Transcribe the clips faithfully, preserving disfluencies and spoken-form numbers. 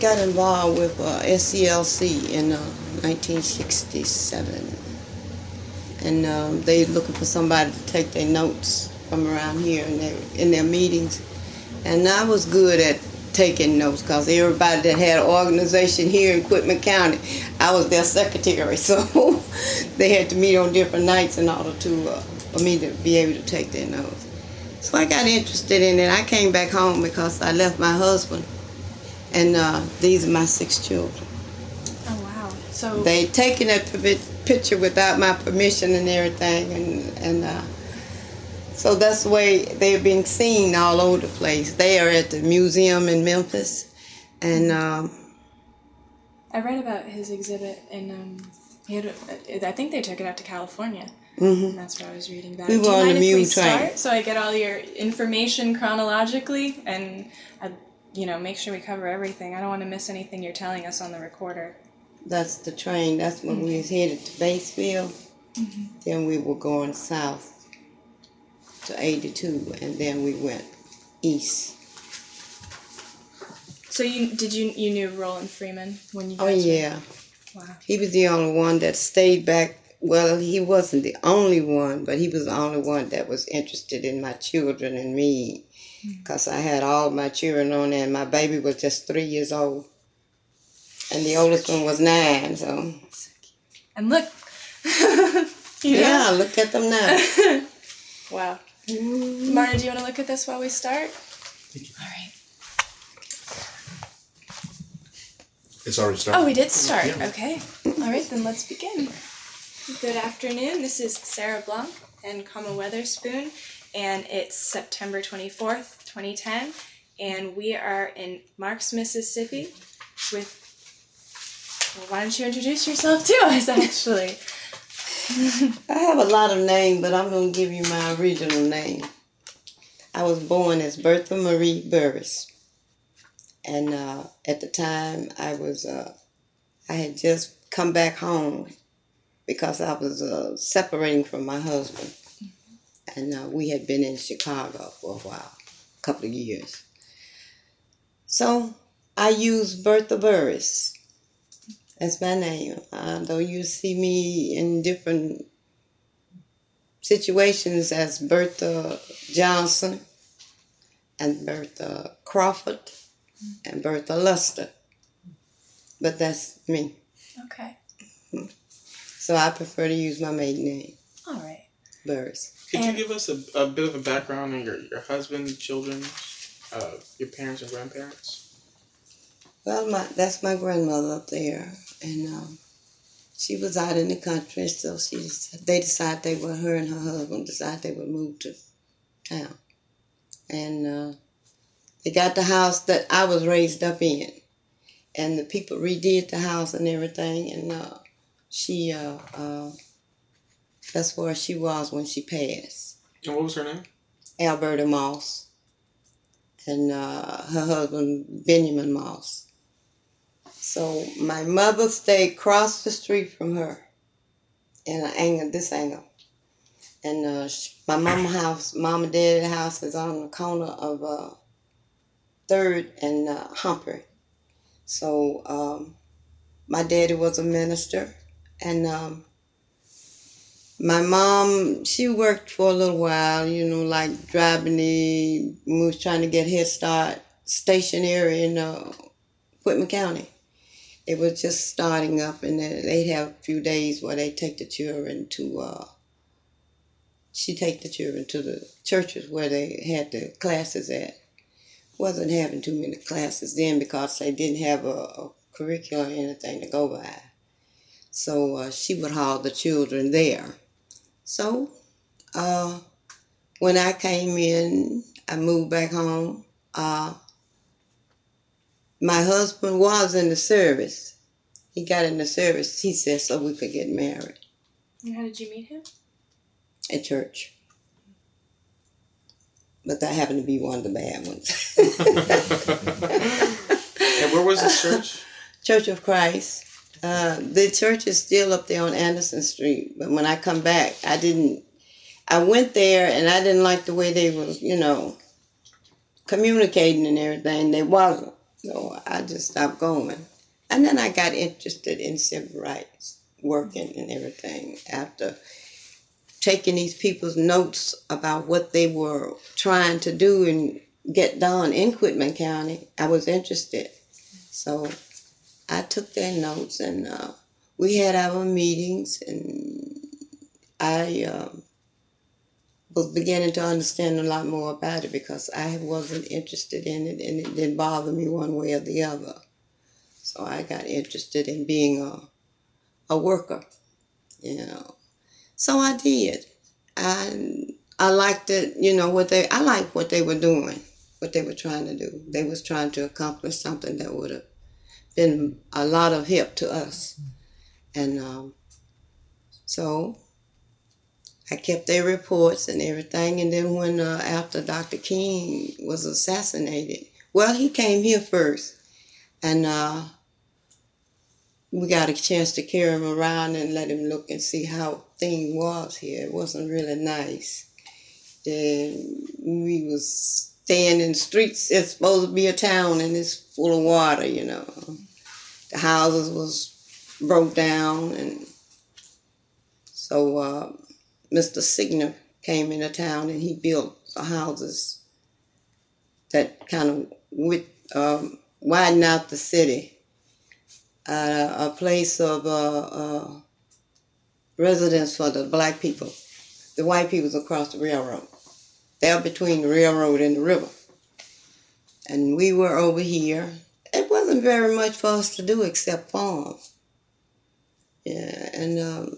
got involved with uh, S C L C in uh, nineteen sixty-seven. And um, they looking for somebody to take their notes from around here in their, in their meetings. And I was good at taking notes because everybody that had an organization here in Quitman County, I was their secretary. So they had to meet on different nights in order to, uh, for me to be able to take their notes. So I got interested in it. I came back home because I left my husband. And uh, these are my six children. Oh, wow. So they taken that picture without my permission and everything, and and uh, so that's the way they're being seen all over the place. They are at the museum in Memphis, and um, I read about his exhibit, and um, he had, I think they took it out to California. Mm-hmm. And that's what I was reading about. We Do were you on mind the if we Mule train. start so I get all your information chronologically, and I, you know, make sure we cover everything. I don't want to miss anything you're telling us on the recorder. That's the train. That's when mm-hmm. we was headed to Batesville. Mm-hmm. Then we were going south to eighty-two, and then we went east. So you did you you knew Roland Freeman when you? Oh guys yeah. Were... Wow. He was the only one that stayed back. Well, he wasn't the only one, but he was the only one that was interested in my children and me, because mm-hmm. I had all my children on there, and my baby was just three years old. And the oldest one was nine, so. And look. you know? Yeah, look at them now. Wow. Mm. Marta, do you want to look at this while we start? Thank you. All right. It's already started. Oh, we did start. Yeah. Okay. All right, then let's begin. Good afternoon. This is Sarah Blanc and Kama Weatherspoon, and it's September twenty-fourth, twenty ten, and we are in Marks, Mississippi with... Well, why don't you introduce yourself to us, actually? I have a lot of names, but I'm going to give you my original name. I was born as Bertha Marie Burris. And uh, at the time, I was, uh, I had just come back home because I was uh, separating from my husband. And uh, we had been in Chicago for a while, a couple of years. So I used Bertha Burris. That's my name. Uh, though you see me in different situations as Bertha Johnson and Bertha Crawford and Bertha Luster. But that's me. Okay. So I prefer to use my maiden name. All right. Burris. Could and you give us a, a bit of a background on your, your husband, children, uh, your parents and grandparents? Well, my that's my grandmother up there, and um, she was out in the country, so she they decided they were, her and her husband decided they would move to town. And uh, they got the house that I was raised up in, and the people redid the house and everything, and uh, she, uh, uh, that's where she was when she passed. And what was her name? Alberta Moss, and uh, her husband, Benjamin Moss. So my mother stayed across the street from her, in an angle, this angle. And uh, my mama's house, mom and dad's house is on the corner of uh, third and uh, Humphrey. So um, my daddy was a minister, and um, my mom, she worked for a little while, you know, like driving the, we was trying to get Head Start stationary in uh, Quitman County. It was just starting up, and then they'd have a few days where they take the children to, uh, she take the children to the churches where they had the classes at. Wasn't having too many classes then because they didn't have a, a curriculum or anything to go by. So uh, she would haul the children there. So uh, when I came in, I moved back home. Uh, My husband was in the service. He got in the service, he said, so we could get married. And how did you meet him? At church. But that happened to be one of the bad ones. And where was this church? Church of Christ. Uh, the church is still up there on Anderson Street. But when I come back, I didn't, I went there and I didn't like the way they was, you know, communicating and everything. They wasn't. So I just stopped going. And then I got interested in civil rights, working and everything. After taking these people's notes about what they were trying to do and get done in Quitman County, I was interested. So I took their notes, and uh, we had our meetings, and I uh, was beginning to understand a lot more about it because I wasn't interested in it, and it didn't bother me one way or the other. So I got interested in being a, a worker, you know. So I did. I I liked it, you know, what they I liked what they were doing, what they were trying to do. They was trying to accomplish something that would have been a lot of help to us. And um, so I kept their reports and everything. And then when uh, after Doctor King was assassinated, well, he came here first, and uh, we got a chance to carry him around and let him look and see how things was here. It wasn't really nice. And we was staying in the streets. It's supposed to be a town, and it's full of water, you know. The houses was broke down, and so uh, Mister Signer came into town, and he built the houses that kind of with um, widened out the city. Uh, a place of uh, uh, residence for the black people. The white people's across the railroad. They're between the railroad and the river. And we were over here. It wasn't very much for us to do except farm. Yeah, and um,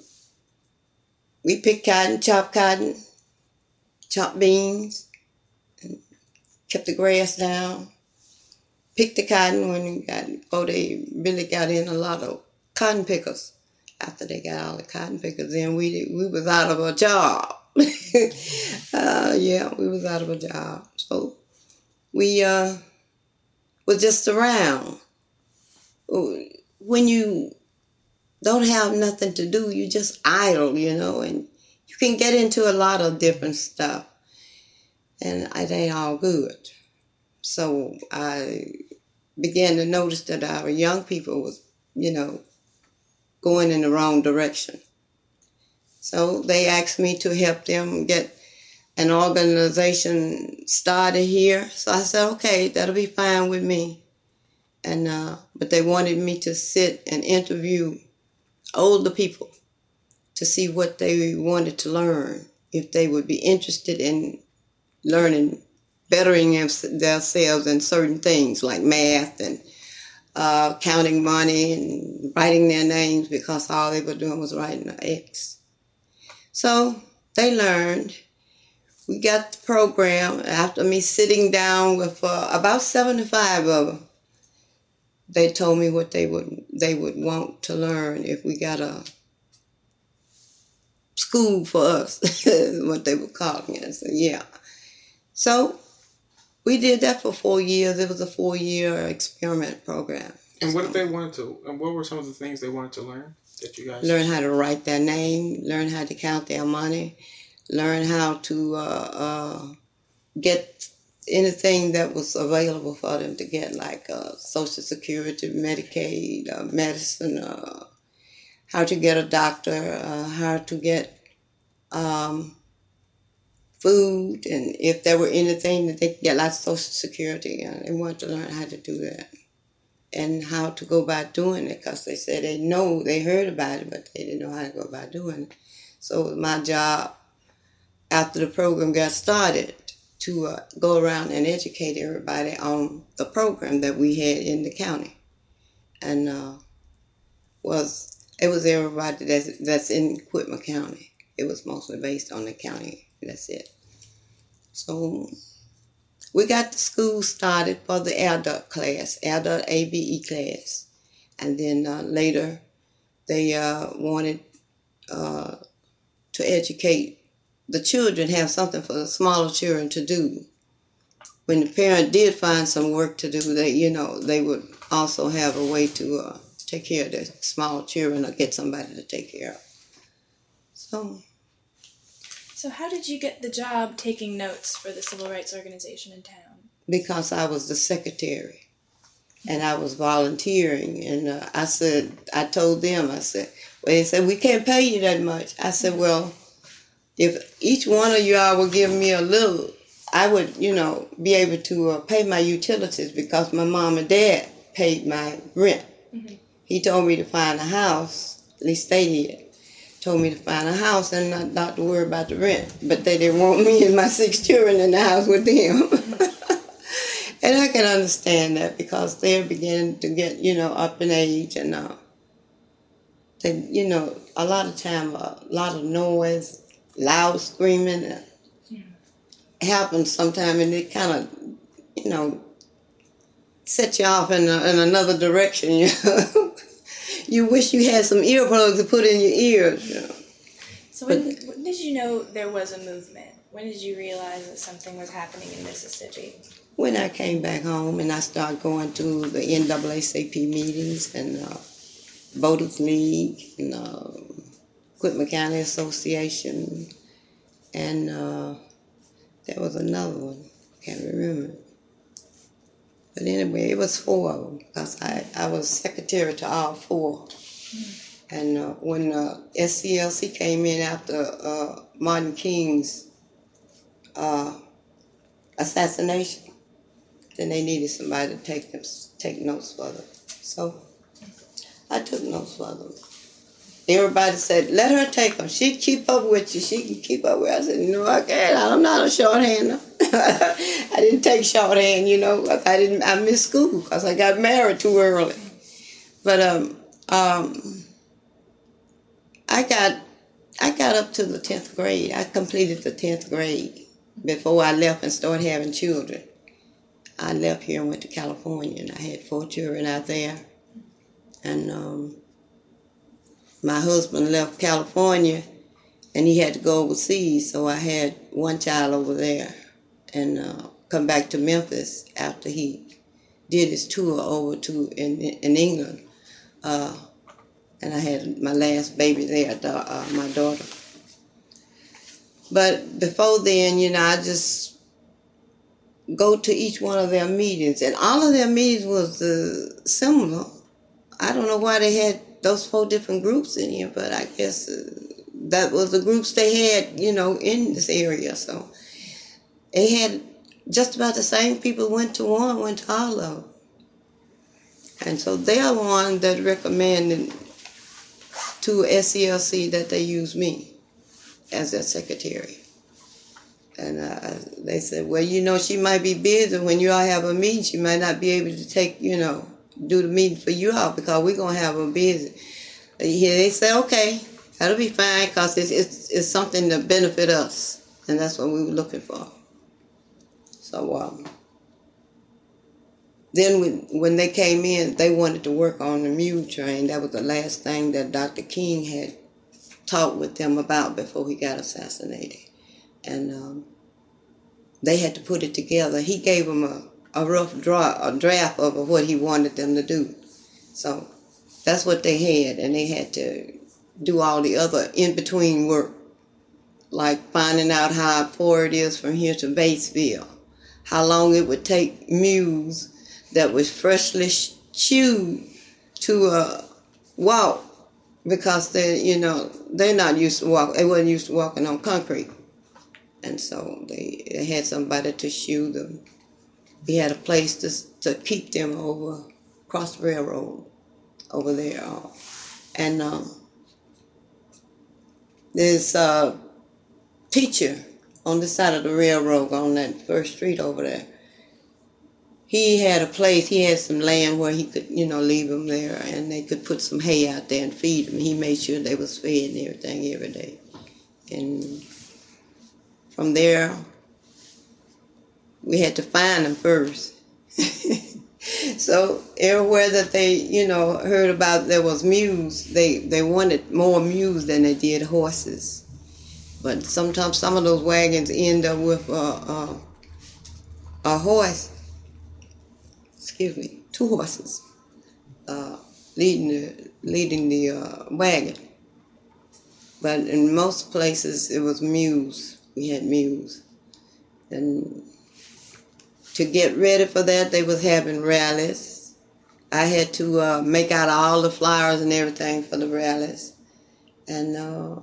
we picked cotton, chopped cotton, chopped beans, and kept the grass down. Picked the cotton when we got, before they really got in a lot of cotton pickers. After they got all the cotton pickers in, we we was out of a job. uh, yeah, we was out of a job. So we uh, was just around. When you don't have nothing to do, you just idle, you know, and you can get into a lot of different stuff, and it ain't all good. So I began to notice that our young people was, you know, going in the wrong direction. So they asked me to help them get an organization started here. So I said, okay, that'll be fine with me. And uh, but they wanted me to sit and interview older people to see what they wanted to learn, if they would be interested in learning, bettering themselves in certain things like math and uh, counting money and writing their names, because all they were doing was writing an X. So they learned. We got the program. After me sitting down with uh, about seventy-five of them, they told me what they would they would want to learn if we got a school for us, what they were calling it. I said, yeah. So we did that for four years. It was a four-year experiment program. And what so, did they want to? And what were some of the things they wanted to learn that you guys learn how to write their name, learn how to count their money, learn how to uh, uh, get anything that was available for them to get, like uh, Social Security, Medicaid, uh, medicine, uh, how to get a doctor, uh, how to get um, food, and if there were anything that they could get, like Social Security. Uh, they wanted to learn how to do that and how to go about doing it, because they said they know, they heard about it, but they didn't know how to go about doing it. So it was my job, after the program got started, to uh, go around and educate everybody on the program that we had in the county. And uh, was it was everybody that's, that's in Quitman County. It was mostly based on the county. That's it. So we got the school started for the adult class, adult A B E class. And then uh, later they uh, wanted uh, to educate the children, have something for the smaller children to do. When the parent did find some work to do, they, you know, they would also have a way to uh, take care of the small children or get somebody to take care of. So, So how did you get the job taking notes for the civil rights organization in town? because I was the secretary. and I was volunteering. And uh, I said, I told them, I said, well, they said, we can't pay you that much. I said, well, if each one of y'all would give me a little, I would, you know, be able to uh, pay my utilities because my mom and dad paid my rent. Mm-hmm. He told me to find a house, at least they did. Told me to find a house and not, not to worry about the rent. But they didn't want me and my six children in the house with them. And I can understand that because they're beginning to get, you know, up in age and, uh, they, you know, a lot of time, a lot of noise, loud screaming uh, Yeah. happens sometime, and it kind of, you know, set you off in, a, in another direction, you know. You wish you had some earplugs to put in your ears, you know. So when, when did you know there was a movement? When did you realize that something was happening in Mississippi? When I came back home and I started going to the N double A C P meetings and uh, Voters League and uh, Quitman County Association, and uh, there was another one, can't remember. But anyway, it was four of them because I, I was secretary to all four. Mm. And uh, when uh, S C L C came in after uh, Martin King's uh, assassination, then they needed somebody to take them, take notes for them. So I took notes for them. Everybody said, let her take them. She'd keep up with you. She can keep up with you. I said, no, I can't. I'm not a shorthander. I didn't take shorthand, you know. I didn't. I missed school because I got married too early. But um, um, I got I got up to the tenth grade. I completed the tenth grade before I left and started having children. I left here and went to California, and I had four children out there. And um, my husband left California, and he had to go overseas, so I had one child over there and uh, come back to Memphis after he did his tour over to in, in England. Uh, and I had my last baby there, uh, my daughter. But before then, you know, I just go to each one of their meetings, and all of their meetings was uh, similar. I don't know why they had those four different groups in here, but I guess uh, that was the groups they had, you know, in this area. So they had just about the same people went to one, went to all of them. And so they're one that recommended to S C L C that they use me as their secretary. And uh, they said, well, you know, she might be busy. When you all have a meeting, she might not be able to take, you know, do the meeting for you all because we're going to have her busy. They say, okay, that'll be fine because it's, it's, it's something to benefit us. And that's what we were looking for. So um, then when, when they came in, they wanted to work on the mule train. That was the last thing that Doctor King had talked with them about before he got assassinated. And um, they had to put it together. He gave them a, a rough draw, a draft of what he wanted them to do. So that's what they had, and they had to do all the other in-between work, like finding out how far it is from here to Batesville, how long it would take mules that was freshly chewed to uh, walk, because they, you know, they're not used to walk. They wasn't used to walking on concrete. And so they, they had somebody to shoe them. We had a place to to keep them over across the railroad over there. And um, there's a teacher on the side of the railroad on that first street over there. He had a place, he had some land where he could, you know, leave them there, and they could put some hay out there and feed them. He made sure they was fed and everything every day. And from there, we had to find them first. So everywhere that they, you know, heard about there was mules, they, they wanted more mules than they did horses. But sometimes some of those wagons end up with uh, uh, a horse, excuse me, two horses uh, leading the, leading the uh, wagon. But in most places it was mules. We had mules. And to get ready for that, they was having rallies. I had to uh, make out all the flyers and everything for the rallies. And uh,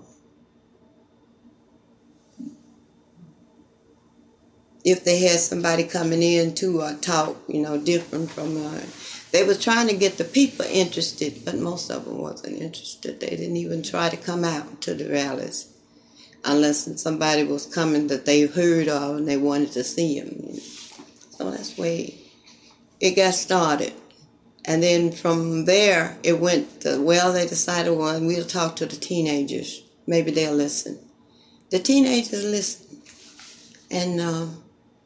if they had somebody coming in to uh, talk, you know, different from, uh, they were trying to get the people interested, but most of them wasn't interested. They didn't even try to come out to the rallies unless somebody was coming that they heard of and they wanted to see him. You know. So that's the way it got started. And then from there, it went, to, well, they decided, well, we'll talk to the teenagers. Maybe they'll listen. The teenagers listened. And um,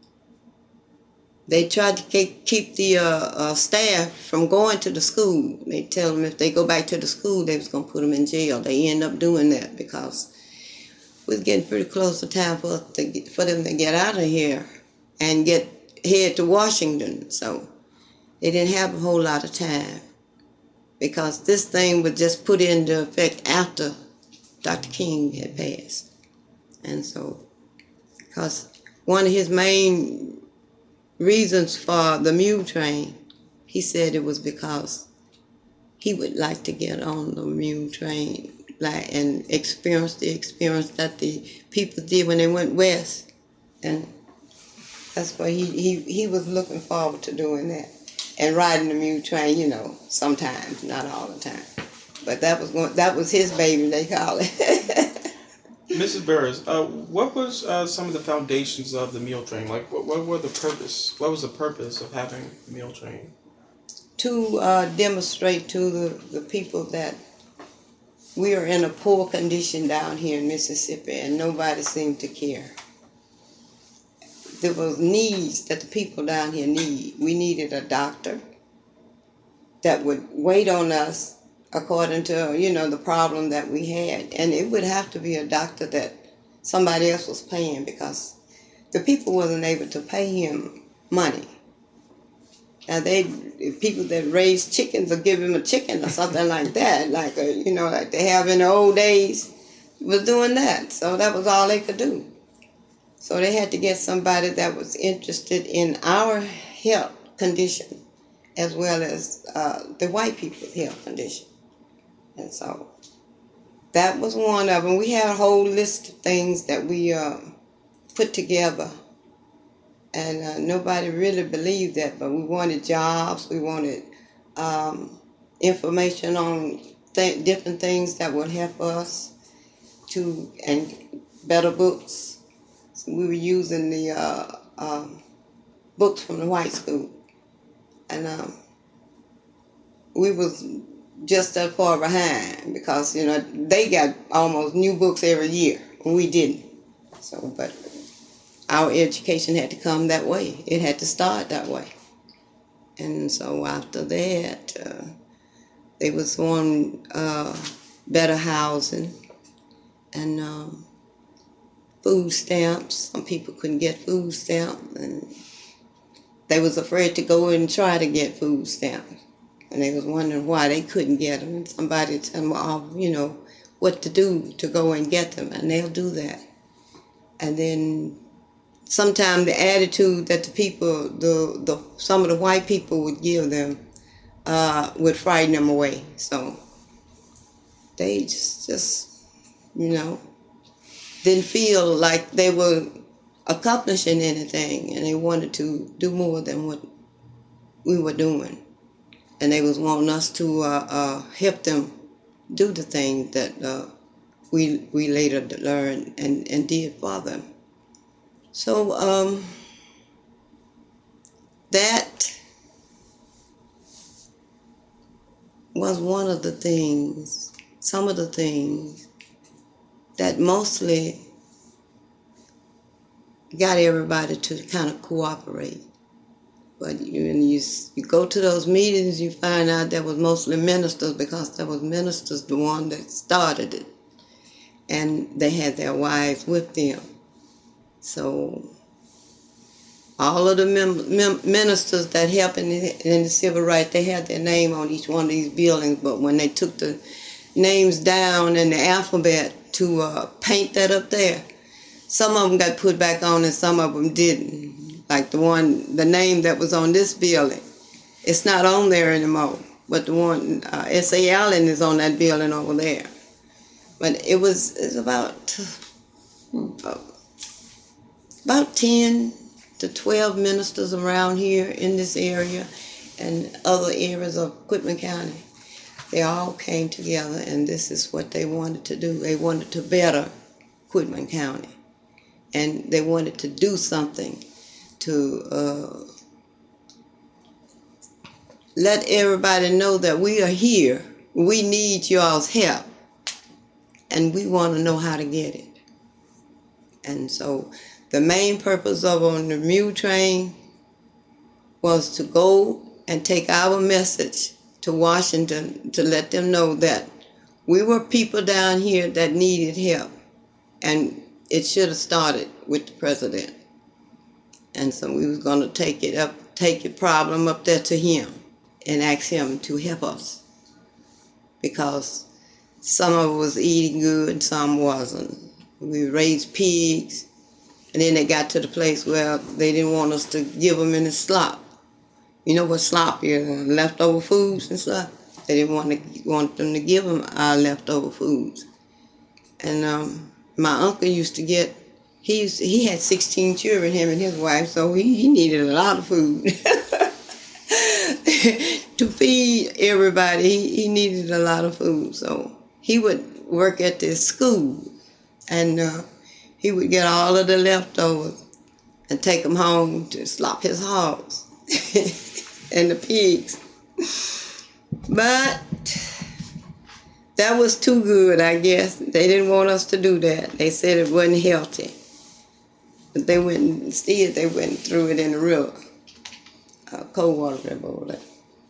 they tried to keep the uh, uh, staff from going to the school. They tell them if they go back to the school, they was going to put them in jail. They end up doing that because we was getting pretty close to time for, us to get, for them to get out of here and get head to Washington. So they didn't have a whole lot of time because this thing was just put into effect after Doctor King had passed. And so, because one of his main reasons for the mule train, he said it was because he would like to get on the mule train like and experience the experience that the people did when they went west. And that's why he, he, he was looking forward to doing that. And riding the mule train, you know, sometimes, not all the time. But that was going, that was his baby, they call it. Missus Burris, uh, what was uh, some of the foundations of the mule train? Like, what, what were the purpose? What was the purpose of having the mule train? To uh, demonstrate to the, the people that we are in a poor condition down here in Mississippi, and nobody seemed to care. There was needs that the people down here need. We needed a doctor that would wait on us according to, you know, the problem that we had. And it would have to be a doctor that somebody else was paying because the people wasn't able to pay him money. Now, they people that raise chickens or give him a chicken or something like that, like, a, you know, like they have in the old days, was doing that. So that was all they could do. So they had to get somebody that was interested in our health condition as well as uh, the white people's health condition. And so that was one of them. We had a whole list of things that we uh, put together. And uh, nobody really believed that, but we wanted jobs. We wanted um, information on th- different things that would help us to, and better books. We were using the uh, um, books from the white school. And um, we was just that far behind because, you know, they got almost new books every year. And we didn't. So, but our education had to come that way. It had to start that way. And so after that, uh, they was on uh, better housing and um, food stamps. Some people couldn't get food stamps, and they was afraid to go and try to get food stamps. And they was wondering why they couldn't get them. And somebody tell them, oh, you know, what to do to go and get them, and they'll do that. And then sometimes the attitude that the people, the, the some of the white people would give them uh, would frighten them away. So they just, just, you know, didn't feel like they were accomplishing anything, and they wanted to do more than what we were doing. And they was wanting us to uh, uh, help them do the things that uh, we we later learned and, and did for them. So um, that was one of the things, some of the things that mostly got everybody to kind of cooperate. But you, when you, you go to those meetings, you find out there was mostly ministers because there was ministers the one that started it. And they had their wives with them. So all of the mem- mem- ministers that helped in the, in the civil rights, they had their name on each one of these buildings. But when they took the names down in the alphabet to uh, paint that up there, some of them got put back on and some of them didn't. Like the one, the name that was on this building, It's not on there anymore, but the one, uh, S A Allen is on that building over there. But it was, it's about, uh, about ten to twelve ministers around here in this area and other areas of Quitman County. They all came together, and this is what they wanted to do. They wanted to better Quitman County, and they wanted to do something to uh, let everybody know that we are here. We need y'all's help, and we want to know how to get it. And so the main purpose of on the mule train was to go and take our message to Washington to let them know that we were people down here that needed help, and it should have started with the president. And so we was going to take it up, take the problem up there to him and ask him to help us, because some of us was eating good, some wasn't. We raised pigs, and then they got to the place where they didn't want us to give them any slop. You know what slop is? Leftover foods and stuff. They didn't want to want them to give them our leftover foods. And um, my uncle used to get, he used to, he had sixteen children, him and his wife, so he, he needed a lot of food. To feed everybody, he, he needed a lot of food. So he would work at this school, and uh, he would get all of the leftovers and take them home to slop his hogs and the pigs. But that was too good, I guess. They didn't want us to do that. They said it wasn't healthy. But they went, instead they went and threw it in the river, a cold water river over there.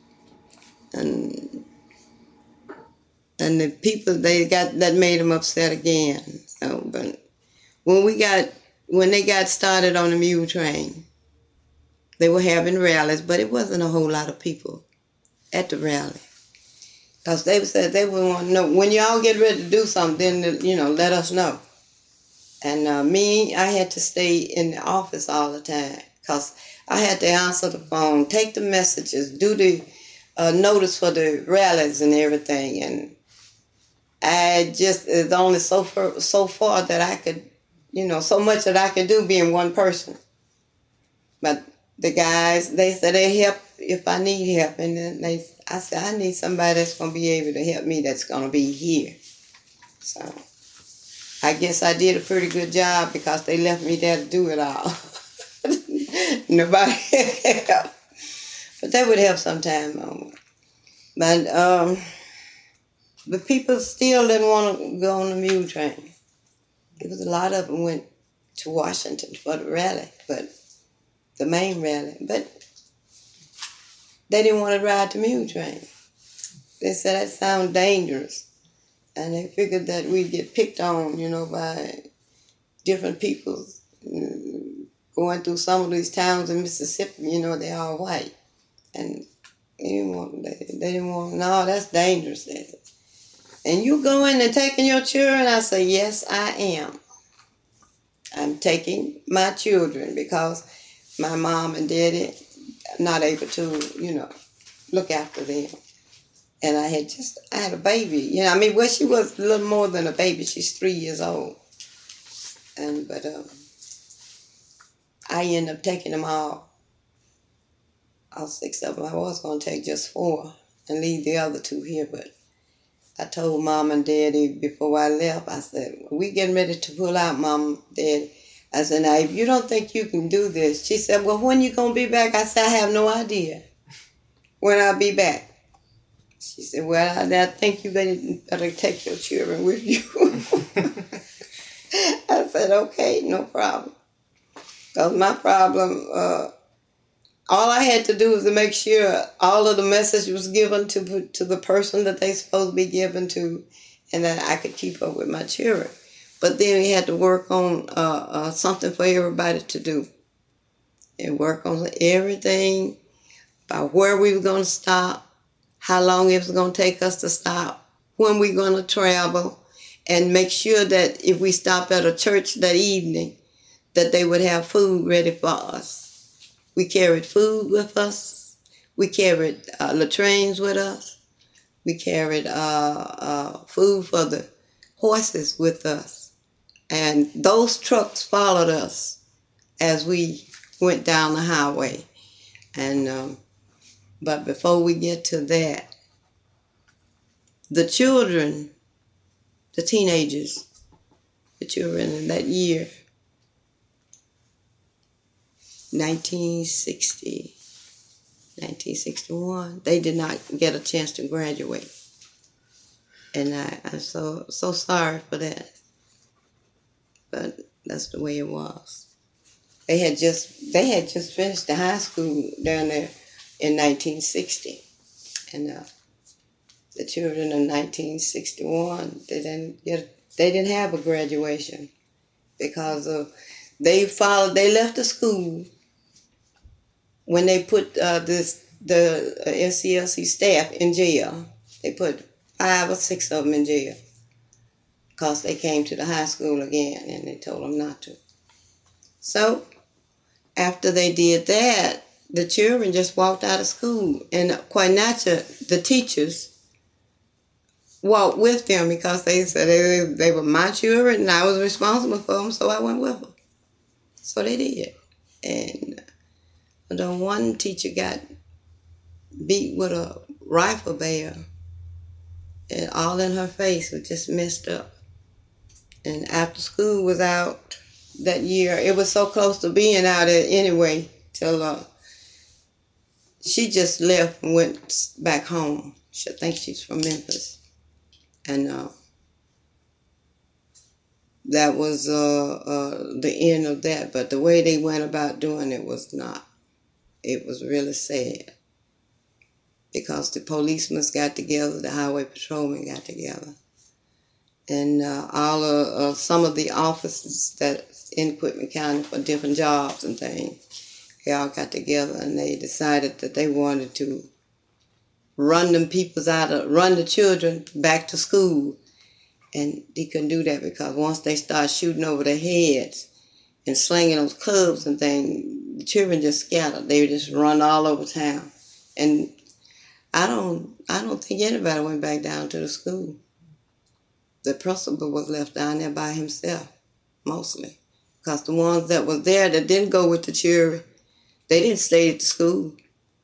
And, and the people, they got, that made them upset again. So, but when we got, when they got started on the mule train, they were having rallies, but it wasn't a whole lot of people at the rally. Because they said they would want to know, when y'all get ready to do something, then, you know, let us know. And uh, me, I had to stay in the office all the time, because I had to answer the phone, take the messages, do the uh, notice for the rallies and everything. And I just, it's only so far, so far that I could, you know, so much that I could do being one person. But the guys, they said they help if I need help. And then they, I said, I need somebody that's going to be able to help me, that's going to be here. So I guess I did a pretty good job, because they left me there to do it all. Nobody helped. But they would help sometime. Um, but um, the people still didn't want to go on the mule train. There was a lot of them went to Washington for the rally, but the main rally. But they didn't want to ride the mule train. They said that sounded dangerous. And they figured that we'd get picked on, you know, by different people going through some of these towns in Mississippi. You know, they're all white. And they didn't want, they, they didn't want, no, that's dangerous. They said, and you going and taking your children? I say, yes, I am. I'm taking my children, because my mom and daddy are not able to, you know, look after them. And I had just, I had a baby. You know, I mean, well, she was a little more than a baby. She's three years old. And, but um, I ended up taking them all. All six of them. I was going to take just four and leave the other two here. But I told Mom and Daddy before I left, I said, we getting ready to pull out, Mom, Daddy. I said, now, if you don't think you can do this. She said, well, when you going to be back? I said, I have no idea when I'll be back. She said, well, I, I think you better, better take your children with you. I said, okay, no problem. Because my problem, uh, all I had to do was to make sure all of the message was given to, to the person that they supposed to be given to, and that I could keep up with my children. But then we had to work on uh, uh, something for everybody to do. And work on everything, about where we were going to stop, how long it was going to take us to stop, when we were going to travel, and make sure that if we stopped at a church that evening, that they would have food ready for us. We carried food with us. We carried uh, latrines with us. We carried uh, uh, food for the horses with us. And those trucks followed us as we went down the highway. And um, but before we get to that, the children, the teenagers, the children in that year, nineteen sixty, nineteen sixty-one, they did not get a chance to graduate. And I, I'm so so sorry for that. But that's the way it was. They had just they had just finished the high school down there in nineteen sixty, and uh, the children in nineteen sixty-one they didn't get they didn't have a graduation because of they followed they left the school when they put uh, this the uh, S C L C staff in jail. They put five or six of them in jail because they came to the high school again and they told them not to. So after they did that, the children just walked out of school. And quite naturally, the teachers walked with them because they said they, they were my children and I was responsible for them, so I went with them. So they did. And the one teacher got beat with a rifle barrel and all in her face was just messed up. And after school was out that year, it was so close to being out anyway, till uh, she just left and went back home. She, I think she's from Memphis. And uh, that was uh, uh, the end of that. But the way they went about doing it was not. It was really sad. Because the policemen got together, the highway patrolmen got together. And uh, all of uh, some of the officers that in Quitman County for different jobs and things, they all got together and they decided that they wanted to run them peoples out of, run the children back to school. And they couldn't do that because once they start shooting over their heads and slinging those clubs and things, the children just scattered. They would just run all over town. And I don't, I don't think anybody went back down to the school. The principal was left down there by himself, mostly. Because the ones that was there that didn't go with the children, they didn't stay at the school.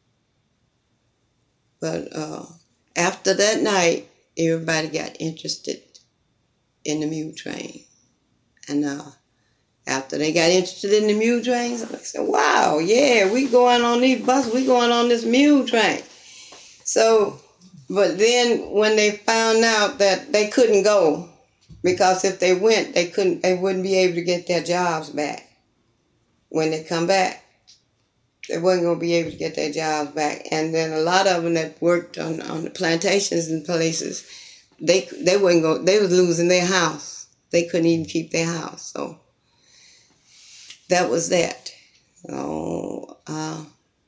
But uh, after that night, everybody got interested in the mule train. And uh, after they got interested in the mule trains, I said, wow, yeah, we going on these buses, we going on this mule train. So, but then when they found out that they couldn't go, because if they went, they couldn't, they wouldn't be able to get their jobs back. When they come back, they wasn't going to be able to get their jobs back. And then a lot of them that worked on, on the plantations and places, they they wouldn't go, they was losing their house. They couldn't even keep their house. So that was that. So uh,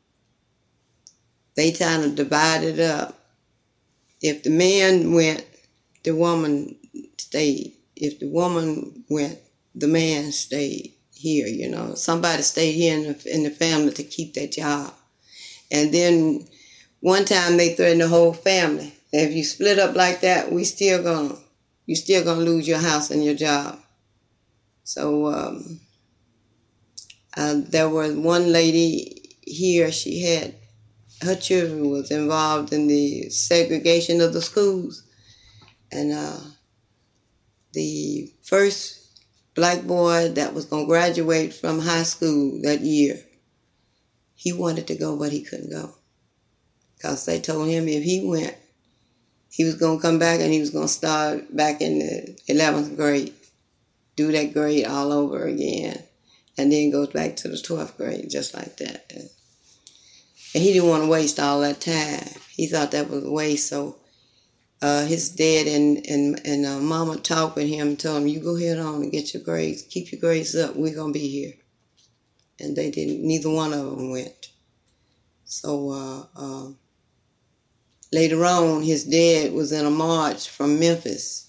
they kind of divided up. If the man went, the woman stayed. If the woman went, the man stayed here, you know. Somebody stayed here in the, in the family to keep their job. And then one time they threatened the whole family. If you split up like that, we still gonna, you still gonna lose your house and your job. So um, uh, there was one lady here, she had, her children was involved in the segregation of the schools. And uh, the first black boy that was going to graduate from high school that year, he wanted to go, but he couldn't go. Because they told him if he went, he was going to come back and he was going to start back in the eleventh grade, do that grade all over again, and then go back to the twelfth grade, just like that. And he didn't want to waste all that time. He thought that was a waste, so uh, his dad and and, and uh, mama talked with him and told him, you go ahead on and get your grades, keep your grades up, we're going to be here. And they didn't, neither one of them went. So uh, uh, later on, his dad was in a march from Memphis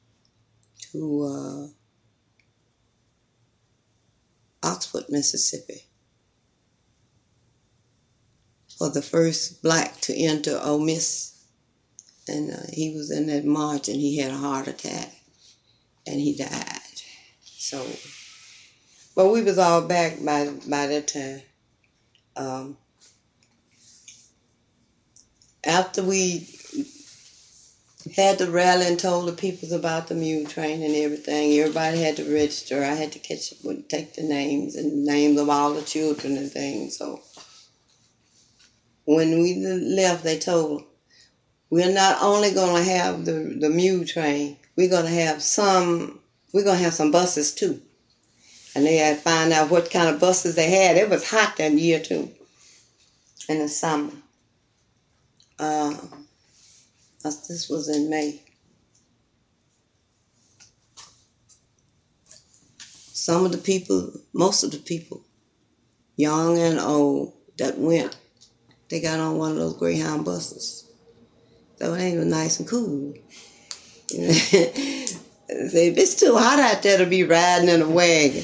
to uh, Oxford, Mississippi. for the first black to enter Ole Miss. And uh, he was in that march and he had a heart attack and he died. So, but we was all back by, by that time. Um, after we had the rally and told the people about the mule train and everything, everybody had to register. I had to catch take the names and names of all the children and things. So when we left, they told, we're not only going to have the, the mule train, we're going to have some, we're going to have some buses too. And they had to find out what kind of buses they had. It was hot that year too, in the summer. Uh, this was in May. Some of the people, most of the people, young and old, that went, they got on one of those Greyhound buses. So it ain't nice and cool. You know? It's too hot out there to be riding in a wagon.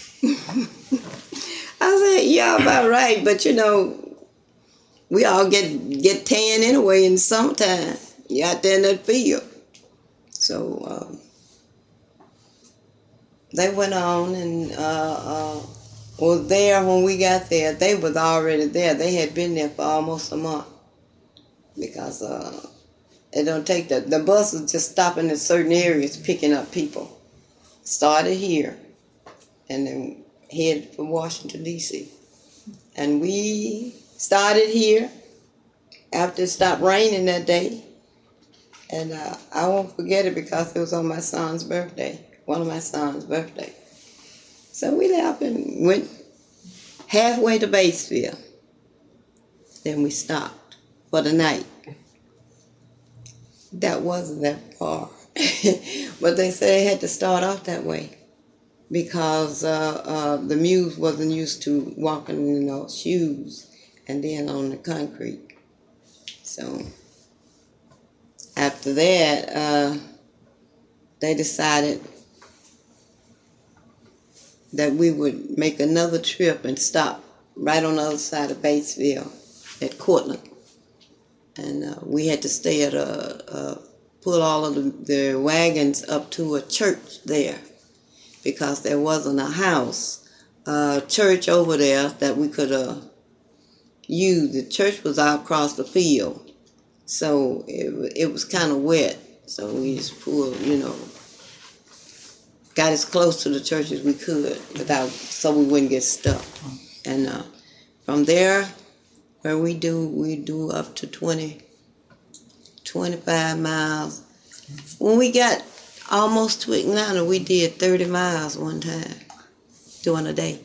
I said, yeah, about right, but you know, we all get get tan anyway in the summertime. You out there in that field. So um, they went on and uh, uh, was there when we got there. They was already there. They had been there for almost a month because uh, it don't take the the bus was just stopping in certain areas picking up people. Started here and then headed for Washington, D C And we started here after it stopped raining that day. And uh, I won't forget it because it was on my son's birthday, one of my son's birthday. So we left and went halfway to Batesville. Then we stopped for the night. That wasn't that far. But they said they had to start off that way because uh, uh, the mules wasn't used to walking in those shoes and then on the concrete. So after that, uh, they decided that we would make another trip and stop right on the other side of Batesville at Cortland. And uh, we had to stay at a, a pull all of the, the wagons up to a church there because there wasn't a house, a church over there that we could uh, use. The church was out across the field, so it, it was kind of wet. So we just pulled, you know, got as close to the church as we could without, so we wouldn't get stuck. And uh, from there, where we do, we do up to twenty, twenty-five miles. When we got almost to Atlanta, we did thirty miles one time during a day.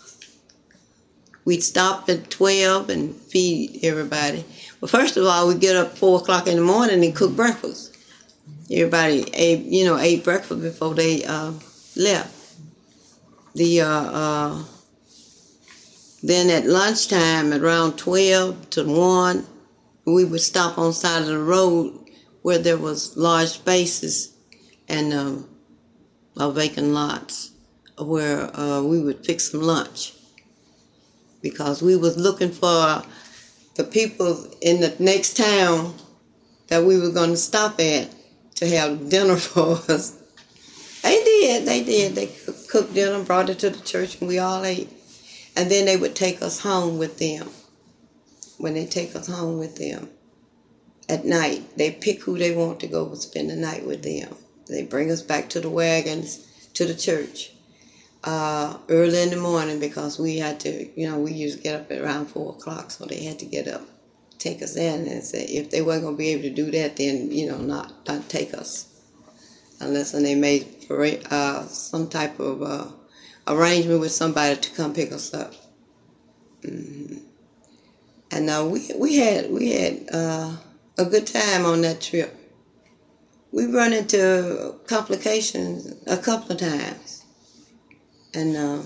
We'd stop at twelve and feed everybody. Well, first of all, we'd get up four o'clock in the morning and cook breakfast. Everybody ate, you know, ate breakfast before they uh, left. The uh, uh, Then at lunchtime, at around twelve to one, we would stop on the side of the road where there was large spaces and um, uh, vacant lots where uh, we would fix some lunch because we was looking for the people in the next town that we were going to stop at to have dinner for us. They did, they did. They cooked dinner, brought it to the church, and we all ate. And then they would take us home with them. When they take us home with them at night, they pick who they want to go and spend the night with them. They bring us back to the wagons, to the church, uh, early in the morning because we had to, you know, we used to get up at around four o'clock, so they had to get up, take us in, and say if they weren't going to be able to do that, then, you know, not, not take us. Unless and they made uh, some type of uh, arrangement with somebody to come pick us up. Mm-hmm. And uh, we we had we had uh, a good time on that trip. We run into complications a couple of times, and um,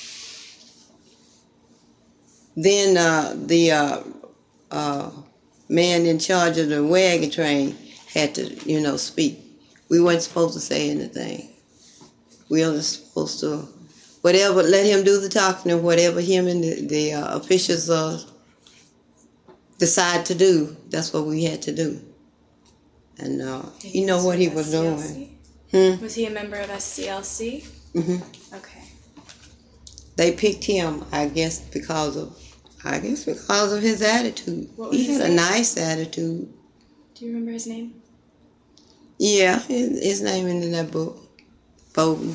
then uh, the uh, uh, man in charge of the wagon train had to, you know, speak. We weren't supposed to say anything. We were supposed to, whatever, let him do the talking and whatever him and the, the uh, officials uh, decide to do, that's what we had to do. And uh, he know what he was doing. Hmm? Was he a member of S C L C? Mm-hmm. Okay. They picked him, I guess, because of, I guess because of his attitude. What was He his had a name? nice attitude. Do you remember his name? Yeah, his, his name in that book, Bowden,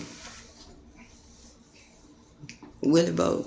Willie Bowden.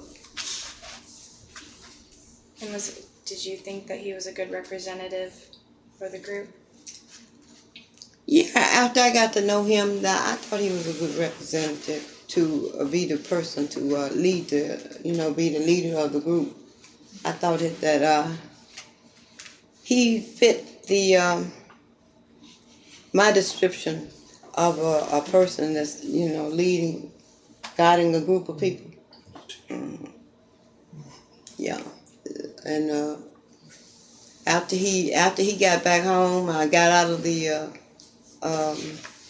And was did you think that he was a good representative for the group? Yeah, after I got to know him, that I thought he was a good representative to uh, be the person to uh, lead the, you know, be the leader of the group. I thought it, that uh, he fit the um, my description of a, a person that's, you know, leading, guiding a group of people. Mm. Yeah, and uh, after he after he got back home, I got out of the uh, um,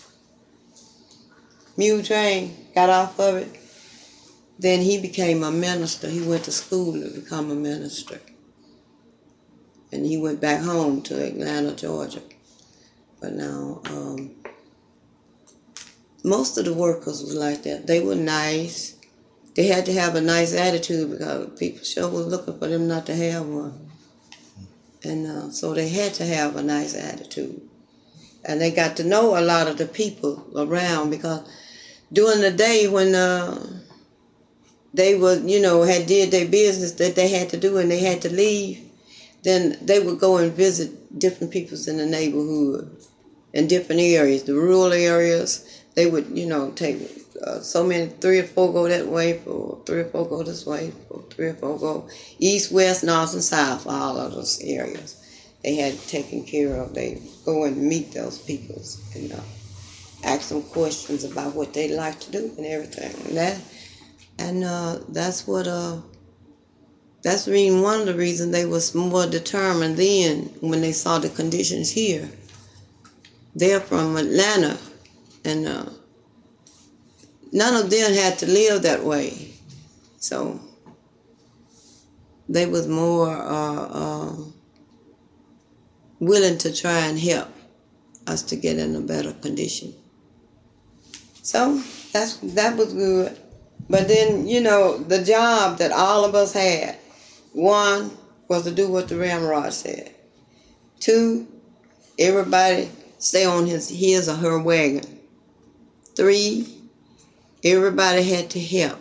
mule train, got off of it. Then he became a minister. He went to school to become a minister. And he went back home to Atlanta, Georgia. But now, um, most of the workers was like that. They were nice. They had to have a nice attitude because people sure was looking for them not to have one. And uh, so they had to have a nice attitude. And they got to know a lot of the people around because during the day when uh, they were, you know, had did their business that they had to do and they had to leave, then they would go and visit different peoples in the neighborhood, in different areas, the rural areas. They would, you know, take uh, so many, three or four go that way, for three or four go this way, for three or four go east, west, north, and south, all of those areas. They had taken care of. They go and meet those peoples and uh, ask them questions about what they like to do and everything. And that, and uh, that's what. Uh, That's the reason, one of the reasons they was more determined then when they saw the conditions here. They're from Atlanta, and uh, none of them had to live that way. So they was more uh, uh, willing to try and help us to get in a better condition. So that's that was good. But then, you know, the job that all of us had, one was to do what the ramrod said. Two, everybody stay on his his or her wagon. Three, everybody had to help.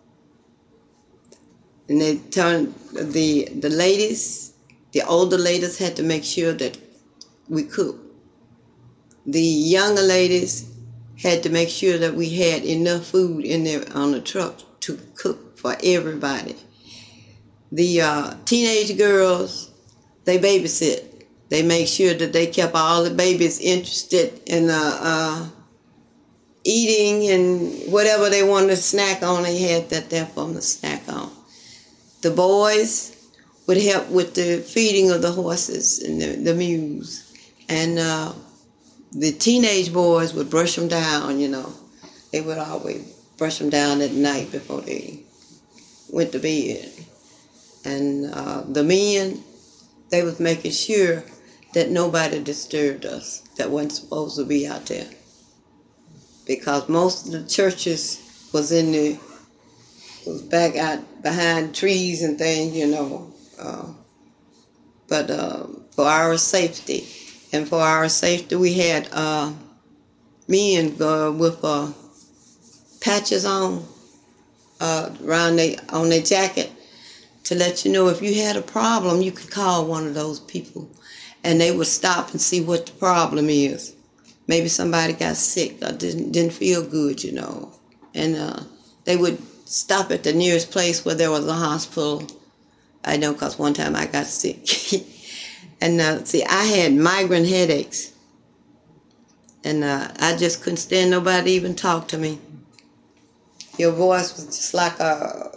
And they turned the the ladies, the older ladies had to make sure that we cooked. The younger ladies had to make sure that we had enough food in there on the truck to cook for everybody. The uh, teenage girls, they babysit. They make sure that they kept all the babies interested in uh, uh, eating and whatever they wanted to snack on, they had that there for them to snack on. The boys would help with the feeding of the horses and the, the mules. And uh, the teenage boys would brush them down, you know. They would always brush them down at night before they went to bed. And uh, the men, they was making sure that nobody disturbed us that wasn't supposed to be out there. Because most of the churches was in the, was back out behind trees and things, you know. Uh, but uh, for our safety, and for our safety, we had uh, men uh, with uh, patches on uh, around they, on their jacket to let you know if you had a problem, you could call one of those people, and they would stop and see what the problem is. Maybe somebody got sick or didn't didn't feel good, you know, and uh, they would stop at the nearest place where there was a hospital. I know, because one time I got sick. And uh, see, I had migraine headaches, and uh, I just couldn't stand nobody to even talk to me. Your voice was just like a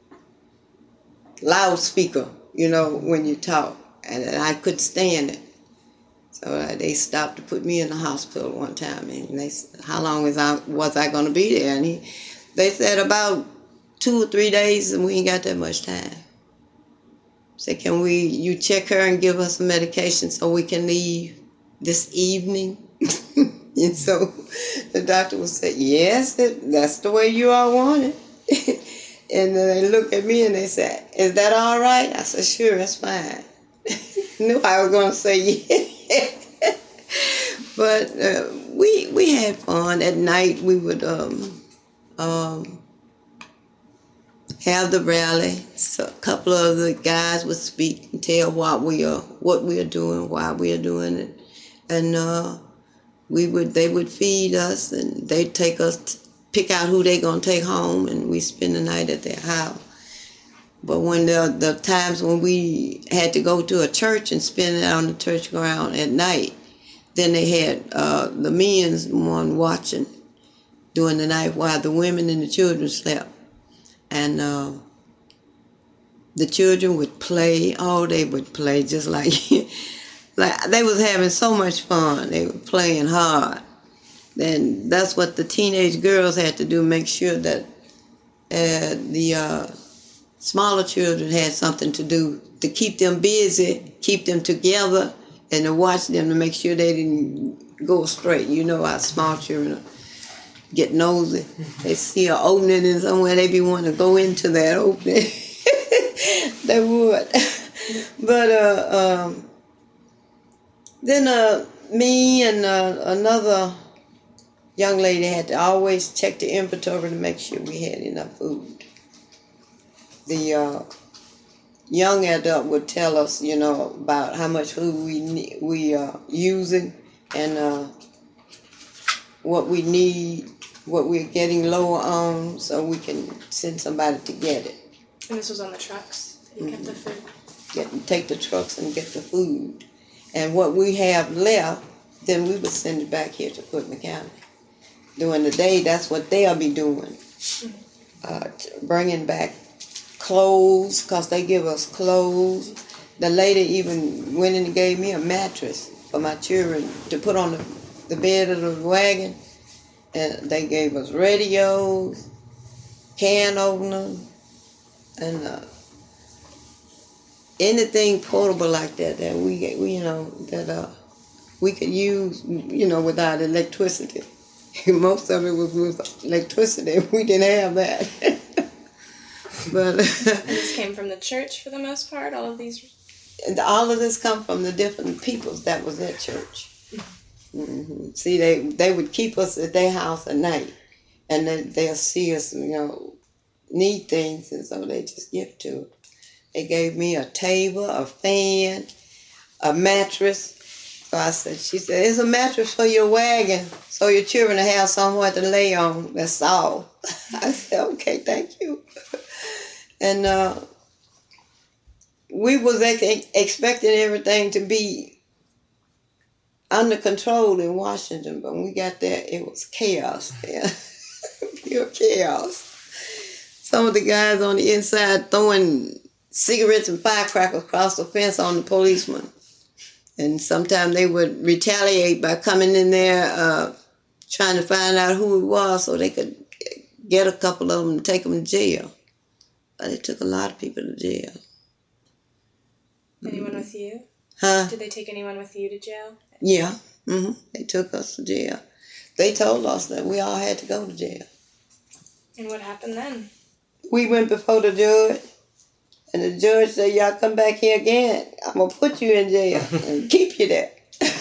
loudspeaker, you know, when you talk, and I couldn't stand it. So uh, they stopped to put me in the hospital one time, and they said, how long was I, was I going to be there? And he, they said about two or three days, and we ain't got that much time. Said, can we, you check her and give us some medication so we can leave this evening? And so the doctor would say, yes, it, that's the way you all want it. And then they look at me and they said, is that all right? I said, sure, that's fine. Knew I was going to say yeah. But uh, we we had fun. At night we would um, um, have the rally. So a couple of the guys would speak and tell what we are, what we are doing, why we are doing it, and uh, we would they would feed us, and they'd take us, to pick out who they gonna take home, and we spend the night at their house. But when the the times when we had to go to a church and spend it on the church ground at night, then they had uh, the men's one watching during the night while the women and the children slept. And uh, the children would play. Oh, they would play just like, like they was having so much fun. They were playing hard. And that's what the teenage girls had to do, make sure that uh, the uh, smaller children had something to do to keep them busy, keep them together, and to watch them to make sure they didn't go astray. You know how small children get nosy. They see an opening in somewhere, they be wanting to go into that opening. They would. But uh, um, then uh, me and uh, another young lady had to always check the inventory to make sure we had enough food. The uh, young adult would tell us, you know, about how much food we need, we are uh, using, and uh, what we need, what we're getting low on, so we can send somebody to get it. And this was on the trucks. You mm-hmm. kept the food. Get, take the trucks and get the food, and what we have left, then we would send it back here to Putnam County. During the day, that's what they'll be doing, mm-hmm. uh, bringing back clothes, because they give us clothes. The lady even went in and gave me a mattress for my children to put on the, the bed of the wagon. And they gave us radios, can openers, and uh, anything portable like that that we, we you know, that uh, we could use, you know, without electricity. Most of it was with electricity. We didn't have that. But and this came from the church for the most part, all of these? And all of this come from the different peoples that was at church. Mm-hmm. See, they, they would keep us at their house at night, and then they'll see us, you know, need things, and so they just give to it. They gave me a table, a fan, a mattress. So I said, she said, it's a mattress for your wagon, so your children will have somewhere to lay on. That's all. I said, okay, thank you. And uh, we was ex- expecting everything to be under control in Washington, but when we got there, it was chaos there. Pure chaos. Some of the guys on the inside throwing cigarettes and firecrackers across the fence on the policemen. And sometimes they would retaliate by coming in there uh, trying to find out who it was so they could get a couple of them and take them to jail. But it took a lot of people to jail. Anyone with you? Huh? Did they take anyone with you to jail? Yeah. Mm-hmm. They took us to jail. They told us that we all had to go to jail. And what happened then? We went before the judge, and the judge said, y'all come back here again, I'm going to put you in jail and keep you there.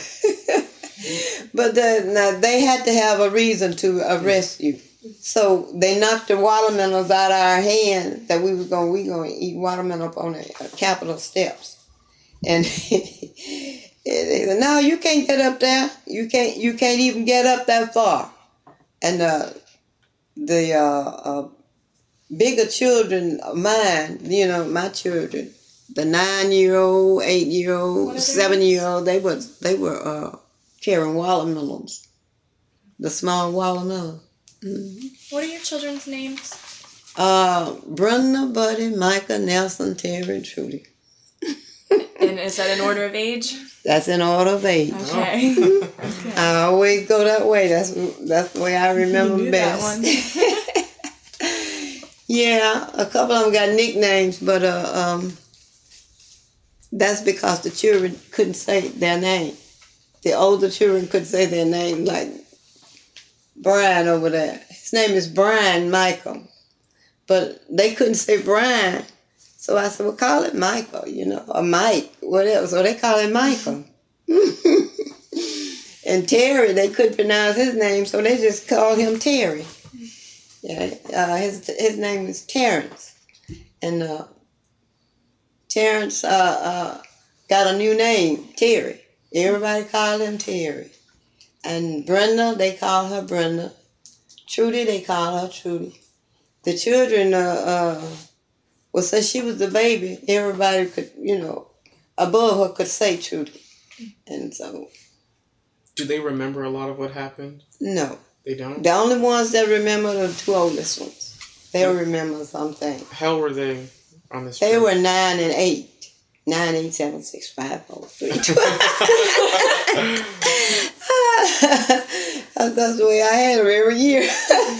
But the, now they had to have a reason to arrest you. So they knocked the watermelons out of our hands that we was going we going to eat watermelon up on the uh, Capitol steps. And they said, no, you can't get up there. You can't you can't even get up that far. And uh, the uh, uh, bigger children of mine, you know, my children, the nine-year-old, eight-year-old, seven-year-old, they were, they were uh, carrying watermelons, the small watermelons. Mm-hmm. What are your children's names? Uh, Brenda, Buddy, Micah, Nelson, Terry, and Trudy. And is that in order of age? That's in order of age. Okay. Okay. I always go that way. That's that's the way I remember you best. That one. Yeah, a couple of them got nicknames, but uh, um, That's because the children couldn't say their name. The older children couldn't say their name, like Brian over there. His name is Brian Michael. But they couldn't say Brian. So I said, well, call it Michael, you know, or Mike, whatever. So they call it Michael. And Terry, they couldn't pronounce his name, so they just called him Terry. Yeah, uh, his his name is Terrence. And uh, Terrence uh, uh, got a new name, Terry. Everybody called him Terry. And Brenda, they call her Brenda. Trudy, they call her Trudy. The children, uh, uh, well, since she was the baby, everybody could, you know, above her could say Trudy. And so... Do they remember a lot of what happened? No. They don't? The only ones that remember are the two oldest ones. They'll remember something. How old were they on this They trip? were nine and eight. Nine, eight, seven, six, five, four, three, two. That's the way I had them every year.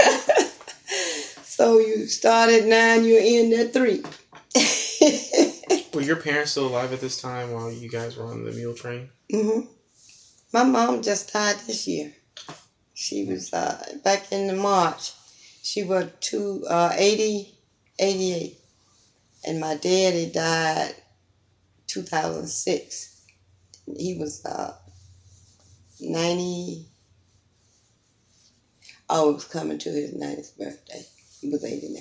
So you start at nine, you end at three. Were your parents still alive at this time while you guys were on the mule train? Mm-hmm. My mom just died this year. She was uh, back in the March. She was two, uh, eighty, eighty-eight. And my daddy died two thousand six. He was uh, ninety. Oh, it was coming to his ninetieth birthday. He was eighty-nine.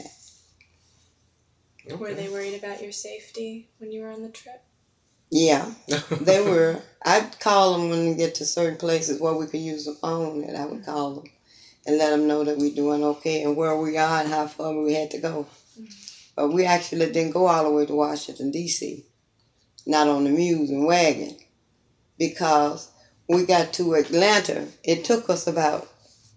Okay. Were they worried about your safety when you were on the trip? Yeah, they were. I'd call them when we get to certain places where we could use the phone, and I would call them and let them know that we're doing okay and where we are and how far we had to go. Mm-hmm. But we actually didn't go all the way to Washington, D C, not on the mules and wagon, because we got to Atlanta. It took us about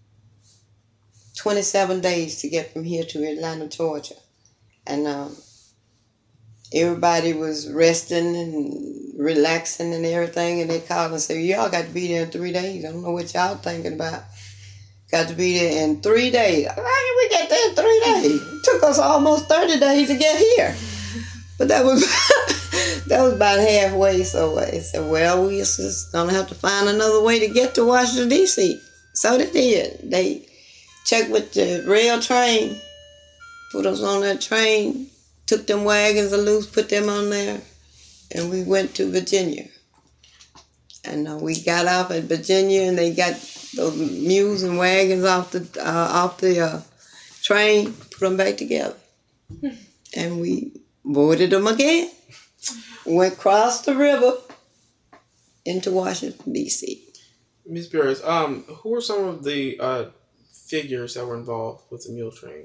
twenty-seven days to get from here to Atlanta, Georgia. And um, everybody was resting and relaxing and everything, and they called and said, y'all got to be there in three days. I don't know what y'all thinking about. Got to be there in three days. How did we get there in three days? It took us almost thirty days to get here. But that was that was about halfway, so they said, well, we just going to have to find another way to get to Washington, D C. So they did. They checked with the rail train, put us on that train, took them wagons loose, put them on there, and we went to Virginia. And uh, we got off at Virginia, and they got those mules and wagons off the uh, off the uh, train, put them back together, and we boarded them again. Went across the river into Washington, D C. Miz Perez, um, who were some of the uh, figures that were involved with the mule train?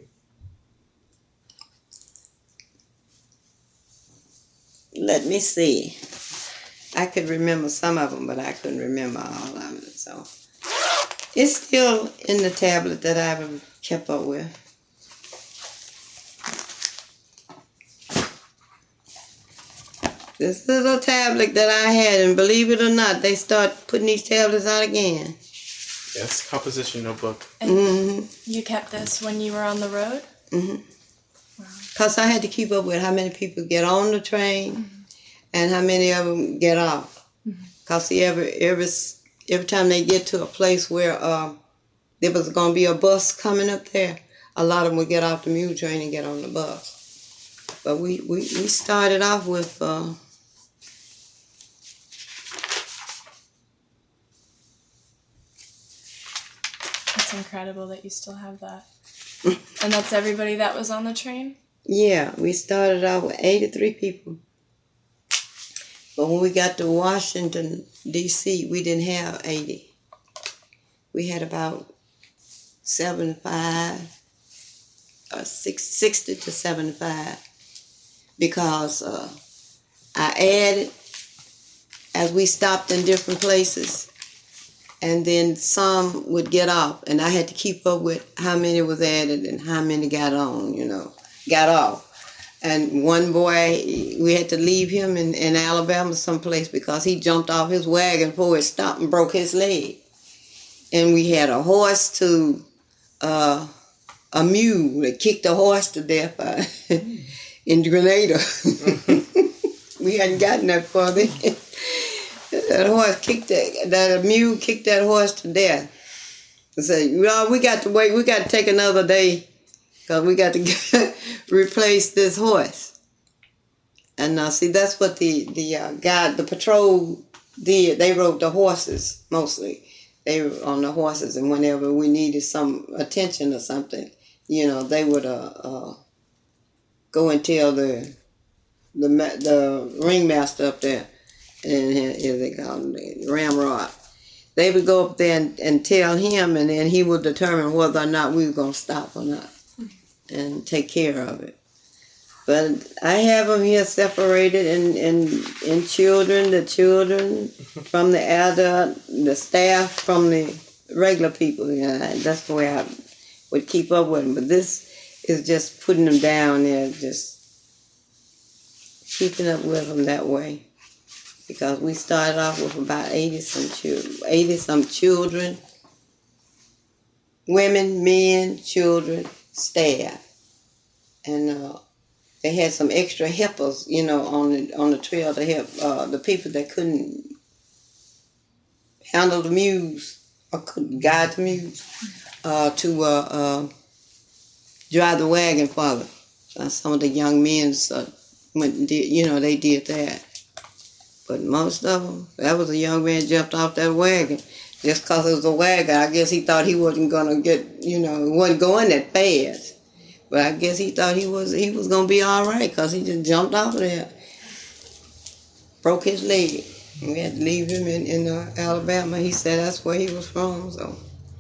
Let me see. I could remember some of them, but I couldn't remember all of them. So it's still in the tablet that I've kept up with. This little tablet that I had, and believe it or not, they start putting these tablets out again. Yes, composition notebook. And Mm-hmm. you kept this when you were on the road? Mm-hmm. Wow. Because I had to keep up with how many people get on the train, mm-hmm. and how many of them get off. Because mm-hmm. every, every, every time they get to a place where uh, there was going to be a bus coming up there, a lot of them would get off the mule train and get on the bus. But we, we, we started off with... Uh, It's incredible that you still have that. And that's everybody that was on the train? Yeah, we started out with eighty-three people. But when we got to Washington, D C, we didn't have eighty. We had about seventy-five, or six, sixty to seventy-five. Because uh, I added, as we stopped in different places, and then some would get off, and I had to keep up with how many was added and how many got on, you know, got off. And one boy, we had to leave him in, in Alabama someplace because he jumped off his wagon before it stopped and broke his leg. And we had a horse to uh, a mule that kicked a horse to death uh, in Grenada. We hadn't gotten that far then. That horse kicked that, that mule kicked that horse to death. I said, well, we got to wait. We got to take another day because we got to get, replace this horse. And uh, see, that's what the the uh, guy, the patrol did. They rode the horses mostly. They were on the horses, and whenever we needed some attention or something, you know, they would uh, uh, go and tell the the the ringmaster up there, and here they call him, the ramrod. They would go up there and, and tell him, and then he would determine whether or not we were going to stop or not and take care of it. But I have them here separated in, in, in children, the children from the adult, the staff from the regular people. Yeah, that's the way I would keep up with them. But this is just putting them down there, just keeping up with them that way. Because we started off with about eighty some children, eighty some children, women, men, children, staff, and uh, they had some extra helpers, you know, on the on the trail to help uh, the people that couldn't handle the mules or couldn't guide the mules uh, to uh, uh, drive the wagon for them. Uh, some of the young men uh, went and did, you know, they did that. But most of them, that was a young man jumped off that wagon. Just because it was a wagon, I guess he thought he wasn't going to get, you know, wasn't going that fast. But I guess he thought he was he was going to be all right because he just jumped off of there. Broke his leg. We had to leave him in, in uh, Alabama. He said that's where he was from, so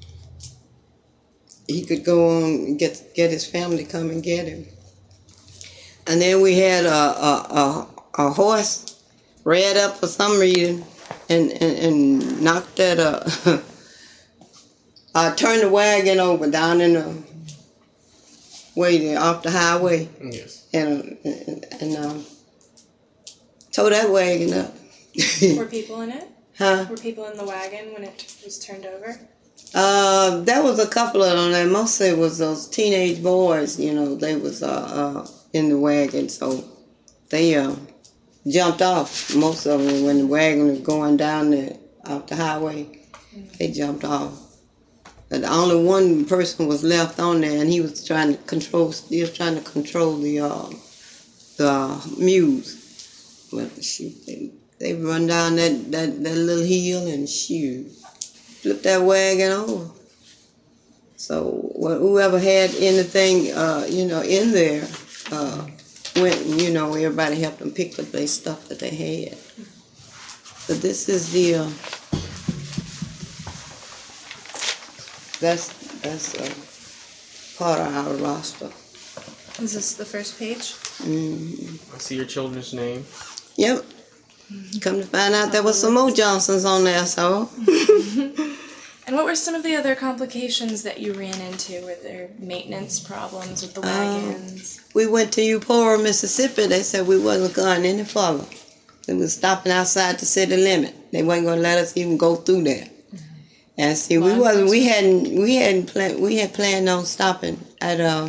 he could go on and get, get his family to come and get him. And then we had a, a, a, a horse read up for some reason and, and, and knocked that, uh, uh, turned the wagon over down in the way there, off the highway. Yes. And, and, and um, tore that wagon up. Were people in it? Huh? Were people in the wagon when it was turned over? Uh, there was a couple of them, and mostly it was those teenage boys, you know, they was uh, uh, in the wagon, so they, uh, jumped off. Most of them, when the wagon was going down the off the highway, they jumped off. But only one person was left on there, and he was trying to control. He was trying to control the uh, the mules. But shoot, they, they run down that, that, that little hill and shoot, flip that wagon over. So well, whoever had anything, uh, you know, in there. Uh, Went, you know, everybody helped them pick up their stuff that they had. But this is the, uh, that's, that's uh, part of our roster. Is this the first page? Mm-hmm. I see your children's name. Yep. Come to find out there was some more Johnsons on there, so. And what were some of the other complications that you ran into? Were there maintenance problems with the wagons? Um, we went to Eupora, Mississippi. They said we wasn't going any further. They was stopping outside the city limit. They wasn't going to let us even go through there. Mm-hmm. And see, we wasn't. We hadn't. We hadn't planned. We had planned on stopping at um.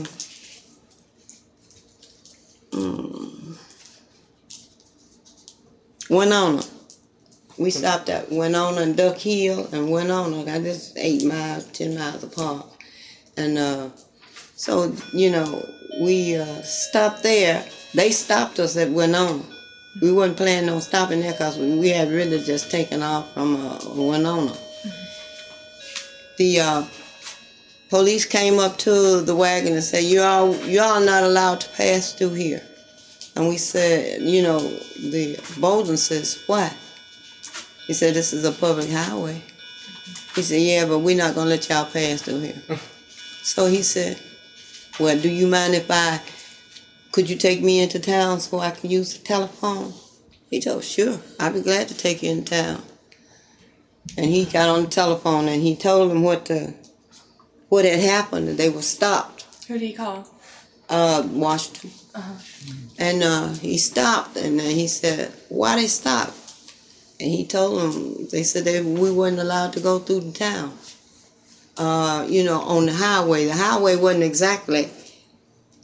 um Winona. We stopped at Winona and Duck Hill and Winona. I just eight miles, ten miles apart. And uh, so, you know, we uh, stopped there. They stopped us at Winona. We wasn't planning on stopping there because we, we had really just taken off from uh, Winona. Mm-hmm. The uh, police came up to the wagon and said, you all, you all not allowed to pass through here. And we said, you know, the Bolden says, why? He said, this is a public highway. He said, yeah, but we're not going to let y'all pass through here. So he said, well, do you mind if I, could you take me into town so I can use the telephone? He told, sure, I'd be glad to take you in town. And he got on the telephone and he told them what the, what had happened, that they were stopped. Who did he call? Uh, Washington. Uh-huh. And uh, he stopped and then he said, why they stopped? And he told them, they said that we weren't allowed to go through the town. Uh, you know, on the highway. The highway wasn't exactly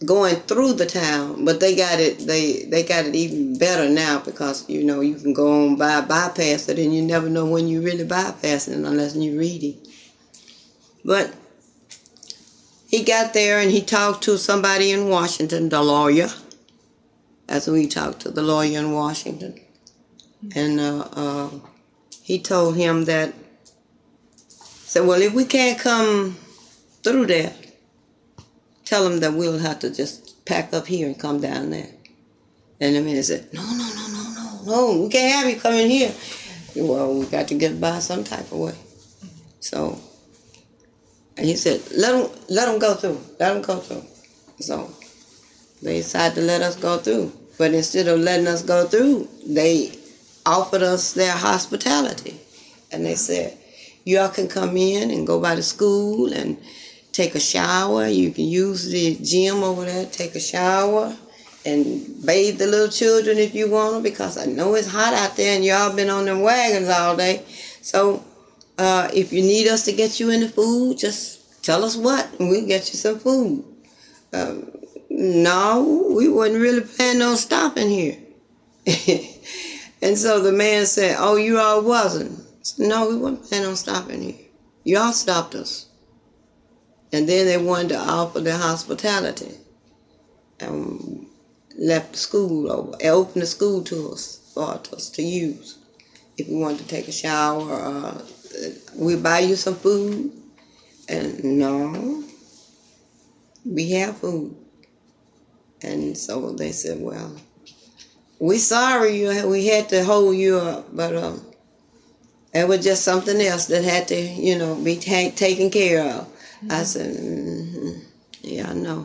going through the town, but they got it they they got it even better now because you know you can go on by bypass it and you never know when you really bypass it unless you're reading. But he got there and he talked to somebody in Washington, the lawyer. That's who he talked to, the lawyer in Washington. And uh, uh, he told him that, said, well, if we can't come through there, tell him that we'll have to just pack up here and come down there. And the man said, no, no, no, no, no, no, we can't have you come in here. Well, we got to get by some type of way. So, and he said, let them, let them go through, let them go through. So they decided to let us go through. But instead of letting us go through, they offered us their hospitality. And they said, y'all can come in and go by the school and take a shower. You can use the gym over there, take a shower, and bathe the little children if you want to, because I know it's hot out there and y'all been on them wagons all day. So uh, if you need us to get you any food, just tell us what, and we'll get you some food. Um, no, we wasn't really planning on stopping here. And so the man said, oh, you all wasn't? I said, no, we wasn't planning on stopping here. Y'all stopped us. And then they wanted to offer their hospitality. And left the school over, opened the school to us, for us to use. If we wanted to take a shower, uh, we'll buy you some food. And no, we have food. And so they said, well, we sorry you we had to hold you up, but um, it was just something else that had to, you know, be ta- taken care of. Mm-hmm. I said, mm-hmm. Yeah, I know.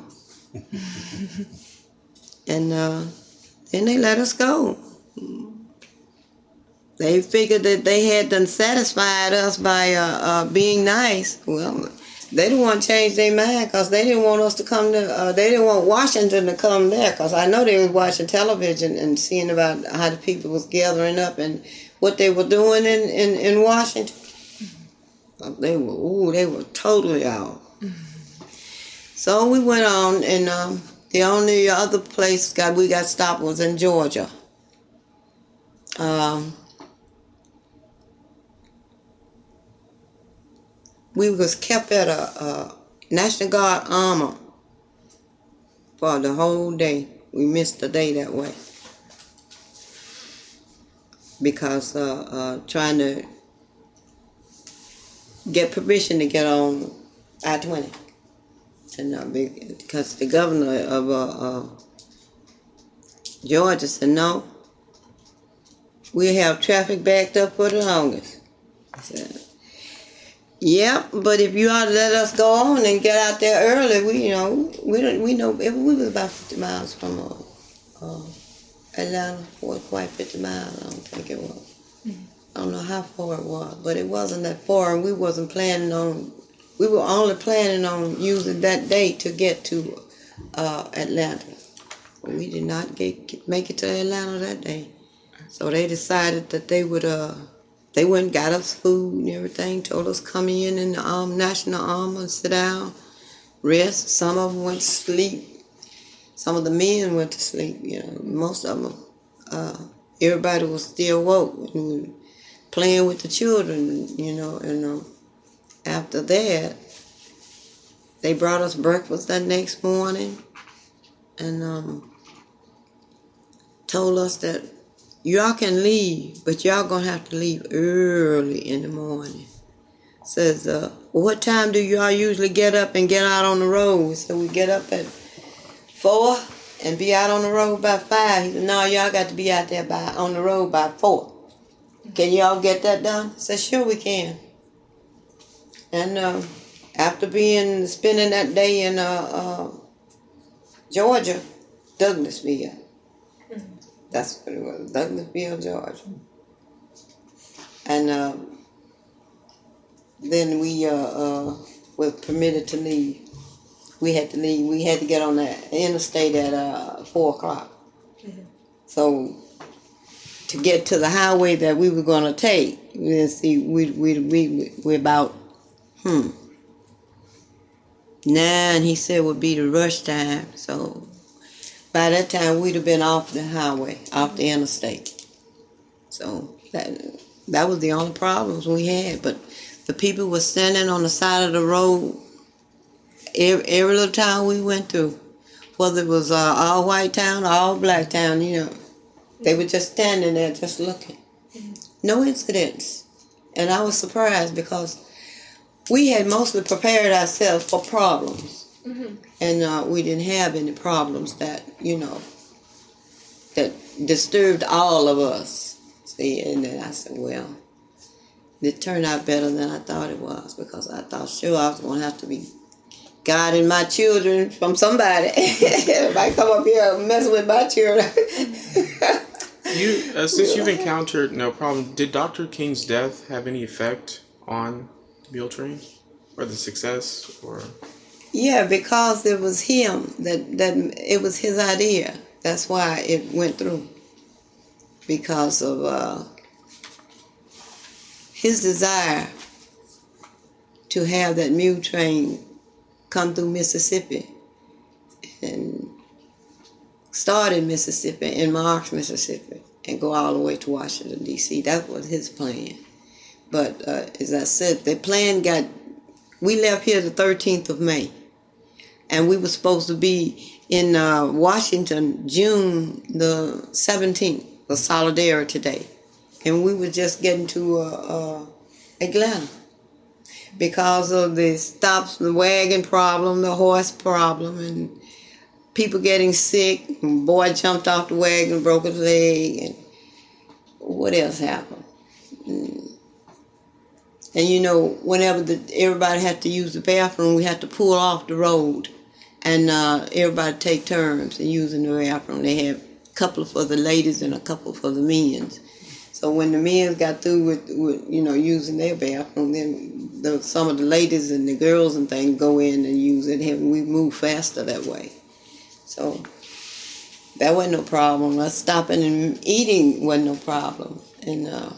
And uh, then they let us go. They figured that they had done satisfied us by uh, uh, being nice. Well, they didn't want to change their mind because they didn't want us to come to, uh, they didn't want Washington to come there, because I know they was watching television and seeing about how the people was gathering up and what they were doing in, in, in Washington. They were, ooh, they were totally out. So we went on, and um, the only other place got we got stopped was in Georgia. Um, we was kept at a, a National Guard armor for the whole day. We missed the day that way because uh, uh, trying to get permission to get on I twenty. And uh, because the governor of uh, uh, Georgia said, no, we have traffic backed up for the longest. I said, yep, but if you ought to let us go on and get out there early, we, you know, we don't, we know, we was about fifty miles from uh, uh, Atlanta, wasn't quite fifty miles, I don't think it was. Mm-hmm. I don't know how far it was, but it wasn't that far, and we wasn't planning on, we were only planning on using that day to get to uh, Atlanta. We did not get, make it to Atlanta that day. So they decided that they would, uh, they went and got us food and everything, told us come in in the um, National Armor and sit down, rest. Some of them went to sleep. Some of the men went to sleep, you know. Most of them, uh, everybody was still woke and playing with the children, you know. And um, after that, they brought us breakfast that next morning and um, told us that y'all can leave, but y'all gonna have to leave early in the morning. Says, uh, well, what time do y'all usually get up and get out on the road? So we get up at four and be out on the road by five. He said, no, y'all got to be out there by on the road by four. Can y'all get that done? I said, sure we can. And uh, after being spending that day in uh, uh, Georgia, Douglasville. That's what it was, Douglasville, Georgia. And uh, then we uh, uh, were permitted to leave. We had to leave. We had to get on the interstate at uh, four o'clock. Mm-hmm. So to get to the highway that we were going to take, we see we we we we about hmm Nine, he said, would be the rush time. So by that time, we'd have been off the highway, off the interstate. So that that was the only problems we had. But the people were standing on the side of the road every, every little town we went through, whether it was uh, all white town or all black town, you know. They were just standing there, just looking. No incidents. And I was surprised because we had mostly prepared ourselves for problems. Mm-hmm. And uh, we didn't have any problems that, you know, that disturbed all of us. See, and then I said, well, it turned out better than I thought it was, because I thought sure I was going to have to be guarding my children from somebody. If I come up here and mess with my children. You, uh, since you've encountered no problem, did Doctor King's death have any effect on the mule train, or the success, or? Yeah, because it was him that that it was his idea. That's why it went through. Because of uh, his desire to have that mule train come through Mississippi and start in Mississippi, in Marks, Mississippi, and go all the way to Washington, D C That was his plan. But uh, as I said, the plan got, we left here the thirteenth of May, and we were supposed to be in uh, Washington June the seventeenth, for Solidarity Day. And we were just getting to uh, uh, Atlanta because of the stops, the wagon problem, the horse problem, and people getting sick. And boy jumped off the wagon, broke his leg, and what else happened? Mm. And you know, whenever the, everybody had to use the bathroom, we had to pull off the road, and uh, everybody take turns in using the bathroom. They had a couple for the ladies and a couple for the men. So when the men got through with, with you know, using their bathroom, then the, some of the ladies and the girls and things go in and use it, and we move faster that way. So that wasn't no problem. Us stopping and eating wasn't no problem. And uh,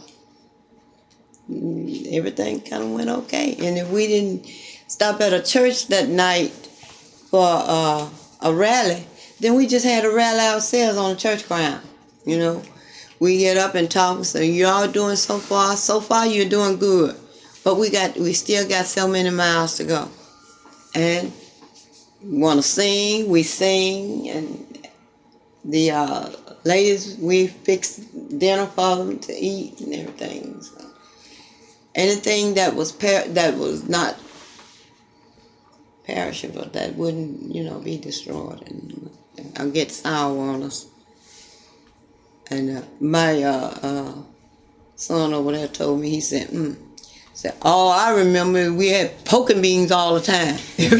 everything kind of went okay. And if we didn't stop at a church that night for uh, a rally, then we just had a rally ourselves on the church ground, you know. We get up and talk and say, you all doing so far? So far you're doing good. But we got we still got so many miles to go. And we want to sing, we sing, and the uh, ladies, we fix dinner for them to eat and everything. So anything that was per- that was not perishable, that wouldn't, you know, be destroyed and uh, get sour on us. And uh, my uh, uh, son over there told me, he said, mm. said, oh, I remember we had pork and beans all the time.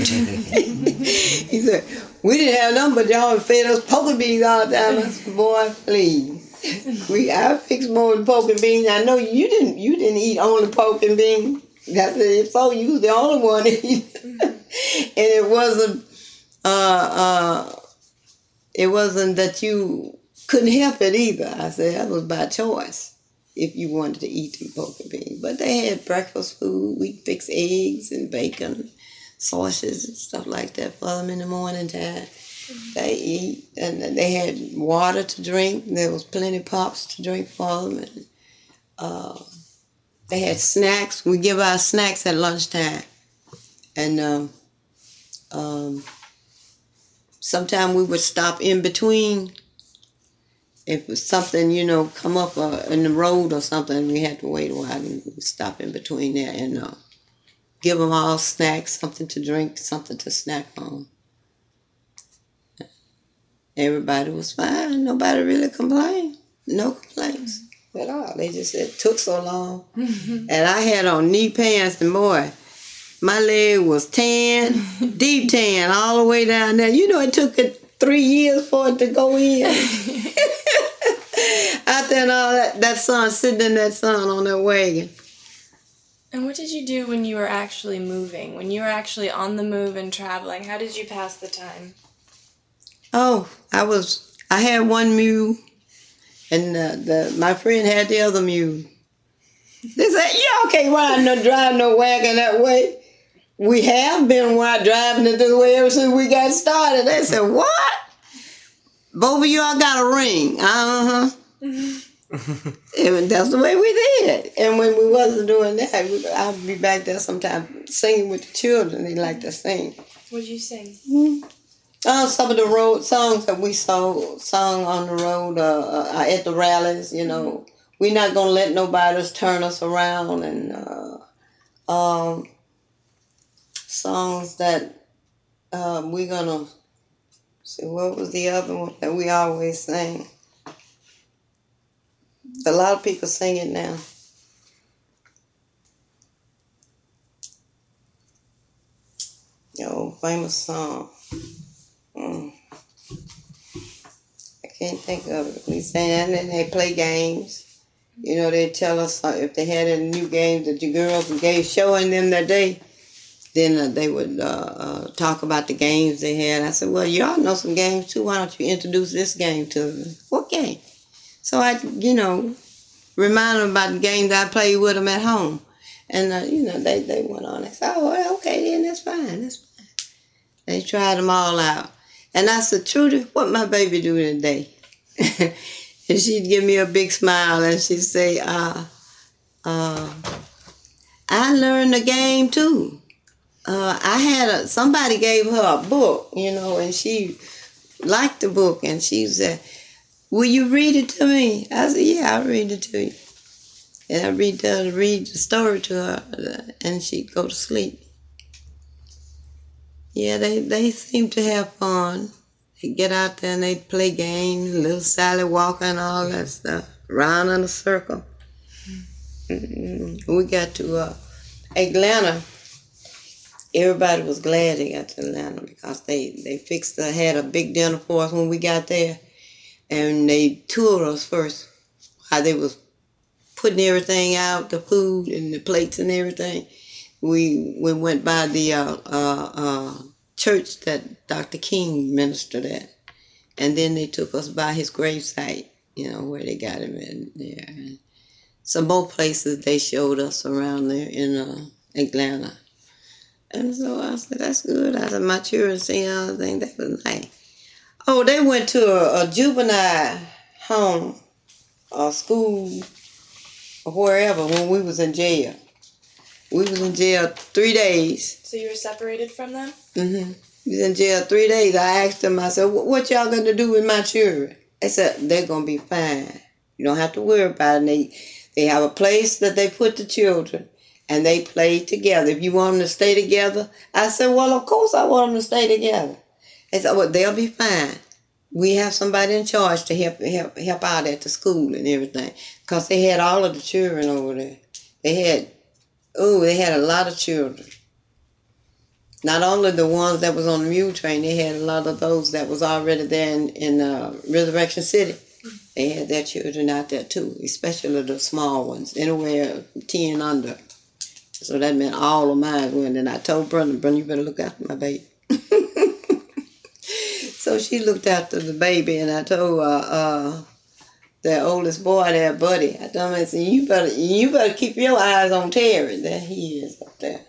He said, we didn't have nothing, but y'all fed us pork and beans all the time. I said, boy, please. We I fixed more than pork and beans. I know you didn't you didn't eat only pork and beans. I said, if so, you was the only one to eat. And it wasn't uh, uh, it wasn't that you couldn't help it either. I said that was by choice if you wanted to eat them pork and beans. But they had breakfast food. We fixed eggs and bacon, sausages and stuff like that for them in the morning time. Mm-hmm. They eat, and they had water to drink. There was plenty of pops to drink for them. And, uh, they had snacks. We give our snacks at lunchtime. And um, um, sometimes we would stop in between. If it was something, you know, come up uh, in the road or something, we had to wait a while and we would stop in between there and uh, give them all snacks, something to drink, something to snack on. Everybody was fine. Nobody really complained. No complaints at all. They just said it took so long. And I had on knee pants, and boy, my leg was tan, deep tan, all the way down there. You know, it took it three years for it to go in. Out there and all that, that sun, sitting in that sun on that wagon. And what did you do when you were actually moving? When you were actually on the move and traveling, how did you pass the time? Oh, I was, I had one mule, and uh, the my friend had the other mule. They said, y'all can't ride no, drive no wagon that way. we have been while driving it this way ever since we got started. They said, what? Both of y'all got a ring. Uh-huh. And that's the way we did. And when we wasn't doing that, we, I'd be back there sometimes singing with the children. They like to sing. What'd you sing? Mm-hmm. Uh, some of the road songs that we saw, sung on the road uh, uh, at the rallies, you know. Mm-hmm. We're not going to let nobody turn us around. And uh, um, songs that uh, we're going to, see, what was the other one that we always sang? A lot of people sing it now. Yo, famous song. Mm. I can't think of it. We sang that and then they play games. You know, they tell us uh, if they had any new games that your girls gave showing them that day, then uh, they would uh, uh, talk about the games they had. I said, well, y'all know some games too. Why don't you introduce this game to them? What game? So I, you know, remind them about the games I played with them at home. And, uh, you know, they, they went on. They said, oh, well, okay, then that's fine. That's fine. They tried them all out. And I said, Trudy, what my baby do today? And she'd give me a big smile and she'd say, uh, uh, I learned the game too. Uh, I had a, somebody gave her a book, you know, and she liked the book. And she said, will you read it to me? I said, yeah, I'll read it to you. And I read the, read the story to her, and she'd go to sleep. Yeah, they, they seem to have fun. They'd get out there and they'd play games, little Sally Walker and all that stuff, round in a circle. Mm-hmm. We got to uh, Atlanta. Everybody was glad they got to Atlanta because they, they fixed, uh, had a big dinner for us when we got there. And they toured us first while they was putting everything out, the food and the plates and everything. We we went by the uh, uh, uh, church that Doctor King ministered at. And then they took us by his gravesite, you know, where they got him in there. And some more places they showed us around there in uh, Atlanta. And so I said, that's good. I said, my children seen all the things. That was nice. Oh, they went to a, a juvenile home, or school, or wherever when we was in jail. We was in jail three days. So you were separated from them? Mm-hmm. We was in jail three days. I asked them, I said, what y'all going to do with my children? They said, they're going to be fine. You don't have to worry about it. They, they have a place that they put the children, and they play together. If you want them to stay together, I said, well, of course I want them to stay together. They said, well, they'll be fine. We have somebody in charge to help help help out at the school and everything. Because they had all of the children over there. They had, oh, they had a lot of children. Not only the ones that was on the mule train, they had a lot of those that was already there in, in uh, Resurrection City. They had their children out there too, especially the small ones, anywhere ten under. So that meant all of mine went. And I told Brenda, Brenda, you better look after my baby. So she looked after the baby, and I told uh, uh, the oldest boy there, Buddy, I told him, I said, you better, you better keep your eyes on Terry. There he is up there.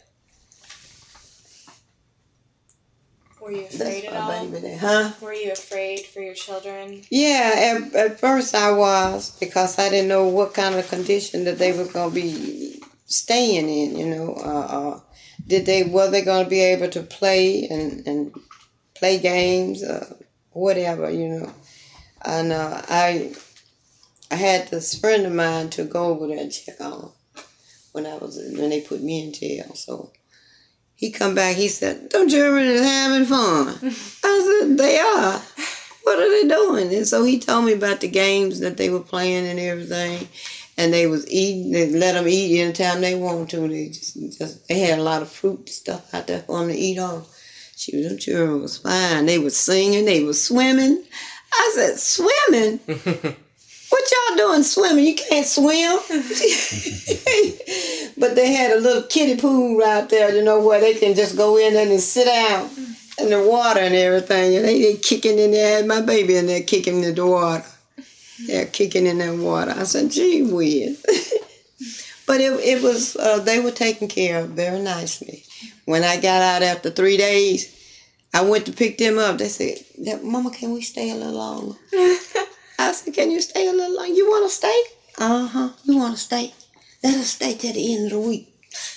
Were you afraid at all? Baby there. Huh? Were you afraid for your children? Yeah, at, at first I was, because I didn't know what kind of condition that they was going to be staying in, you know. Uh, uh, did they, were they going to be able to play and, and play games, uh, whatever, you know. And uh, I I had this friend of mine to go over there and check on them when I was when they put me in jail. So he come back, he said, them children is having fun. I said, they are. What are they doing? And so he told me about the games that they were playing and everything. And they was eating, they let them eat anytime they want to. They just, just they had a lot of fruit stuff out there for them to eat on. Shoot, them children was fine. They was singing, they was swimming. I said, swimming? What y'all doing swimming? You can't swim. But they had a little kiddie pool out there, you know, where they can just go in there and sit down in the water and everything. And they, they kicking in there. I had my baby in there kicking in the water. They're kicking in that water. I said, gee whiz. But it, it was, uh, they were taken care of very nicely. When I got out after three days, I went to pick them up. They said, Mama, can we stay a little longer? I said, can you stay a little longer? You want to stay? Uh-huh. You want to stay? Let us stay till the end of the week.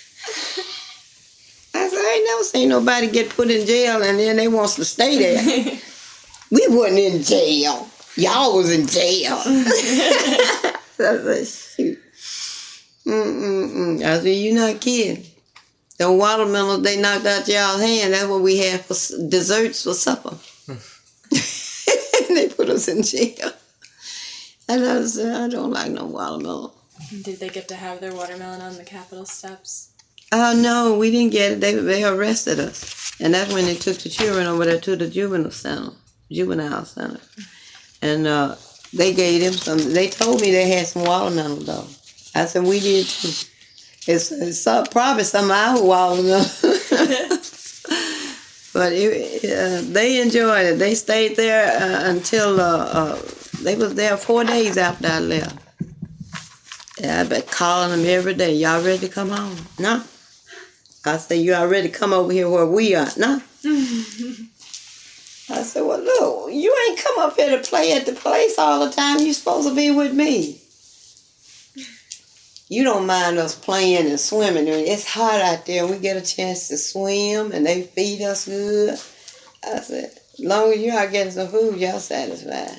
I said, I ain't never seen nobody get put in jail and then they wants to stay there. We wasn't in jail. Y'all was in jail. I said, shoot. Mm-mm-mm. I said, you not kidding. The watermelons they knocked out y'all's hand, that's what we had for desserts for supper. They put us in jail. And I said, I don't like no watermelon. Did they get to have their watermelon on the Capitol steps? Oh, no, we didn't get it. They, they arrested us. And that's when they took the children over there to the juvenile center, juvenile center. And uh, they gave them some. They told me they had some watermelon, though. I said, we did, too. It's, it's some, probably some of our watermelon. But it, uh, they enjoyed it. They stayed there uh, until uh, uh, they was there four days after I left. Yeah, I've been calling them every day. Y'all ready to come home? No. I said, you all ready to come over here where we are? No. I said, well, look, you ain't come up here to play at the place all the time. You supposed to be with me. You don't mind us playing and swimming. It's hot out there. We get a chance to swim and they feed us good. I said, as long as y'all getting some food, y'all satisfied.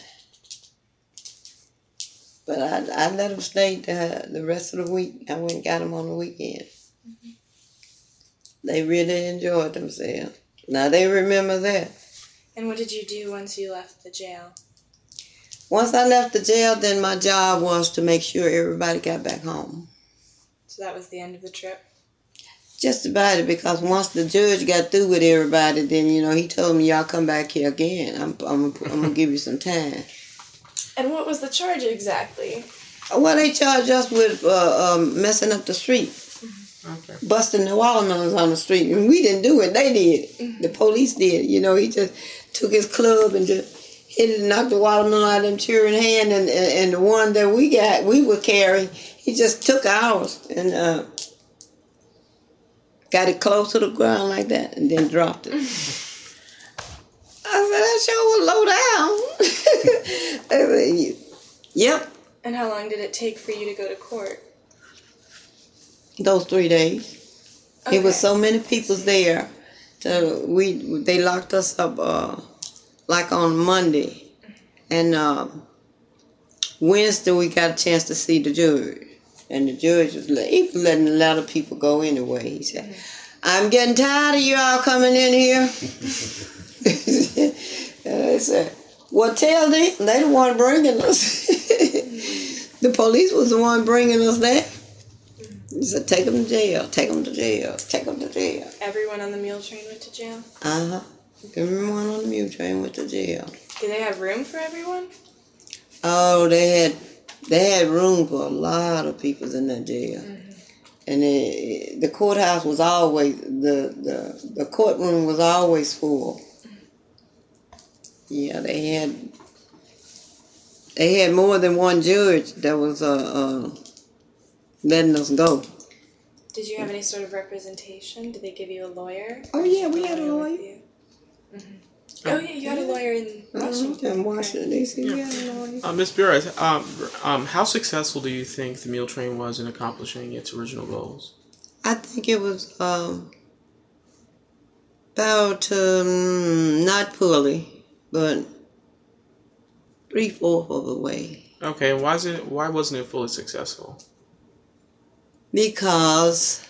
But I, I let them stay the, the rest of the week. I went and got them on the weekend. Mm-hmm. They really enjoyed themselves. Now they remember that. And what did you do once you left the jail? Once I left the jail, then my job was to make sure everybody got back home. So that was the end of the trip? Just about it, because once the judge got through with everybody, then, you know, he told me, y'all come back here again. I'm, I'm, I'm going to give you some time. And what was the charge exactly? Well, they charged us with uh, um, messing up the street. Okay. Busting the watermelons on the street. And we didn't do it. They did. Mm-hmm. The police did. You know, he just took his club and just hit it and knocked the watermelon out of them children's hand. And, and, and the one that we got, we were carrying, he just took ours and uh, got it close to the ground like that and then dropped it. I said, that sure was low down. I said, yep. And how long did it take for you to go to court? Those three days. Okay. It was so many people there. So we they locked us up uh, like on Monday, and uh, Wednesday we got a chance to see the judge, and the judge was let, he was letting a lot of people go anyway. He said, mm-hmm. "I'm getting tired of you all coming in here." And I said, "Well, tell them they the one bringing us." The police was the one bringing us there. He said, take them to jail, take them to jail, take them to jail. Everyone on the mule train went to jail? Uh-huh. Everyone on the mule train went to jail. Did they have room for everyone? Oh, they had they had room for a lot of people in that jail. Mm-hmm. And it, the courthouse was always, the, the, the courtroom was always full. Yeah, they had, they had more than one judge that was uh, uh, letting us go. Did you have any sort of representation? Did they give you a lawyer? Oh, yeah, we had a lawyer. Mm-hmm. Oh, yeah, you had a lawyer in Washington. In Washington, D C, yeah. We had a lawyer. Uh, Miz Burris, um, um, how successful do you think the mule train was in accomplishing its original goals? I think it was um, about, um, not poorly, but three-fourths of the way. Okay, and why, is it, why wasn't it fully successful? Because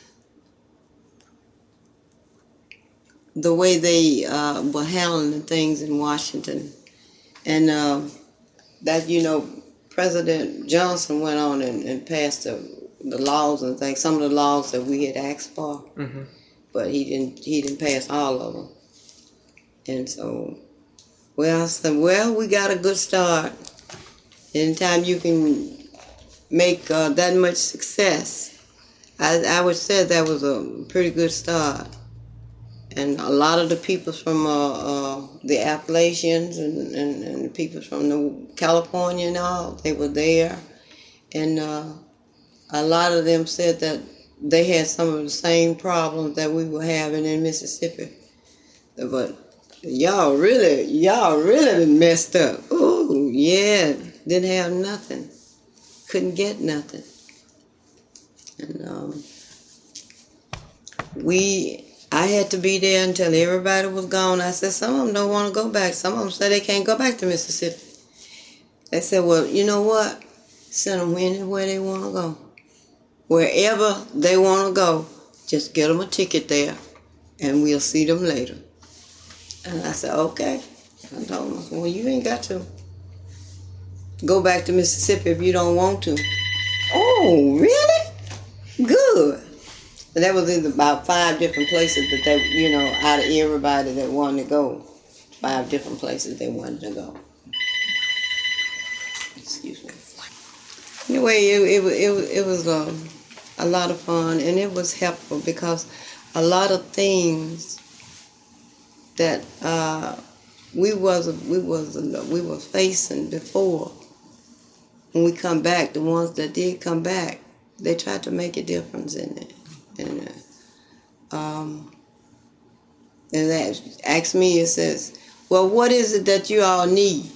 the way they uh, were handling things in Washington, and uh, that, you know, President Johnson went on and, and passed the, the laws and things, some of the laws that we had asked for, mm-hmm. but he didn't he didn't pass all of them. And so, well, I said, well, we got a good start. Anytime you can make uh, that much success, I, I would say that was a pretty good start. And a lot of the people from uh, uh, the Appalachians and, and, and the people from the California and all, they were there. And uh, a lot of them said that they had some of the same problems that we were having in Mississippi. But y'all really, y'all really messed up. Ooh, yeah, didn't have nothing. Couldn't get nothing. And um, we, I had to be there until everybody was gone. I said, some of them don't want to go back. Some of them said they can't go back to Mississippi. They said, well, you know what? Send them anywhere they want to go. Wherever they want to go, just get them a ticket there, and we'll see them later. And I said, okay. I told them, well, you ain't got to go back to Mississippi if you don't want to. Oh, really? Good. And that was in about five different places that they, you know, out of everybody that wanted to go, five different places they wanted to go. Excuse me. Anyway, it it was it was it was um, a lot of fun, and it was helpful because a lot of things that uh, we was we was we were facing before. When we come back, the ones that did come back, they tried to make a difference in it. And uh, um, and that asked me, it says, well, what is it that you all need?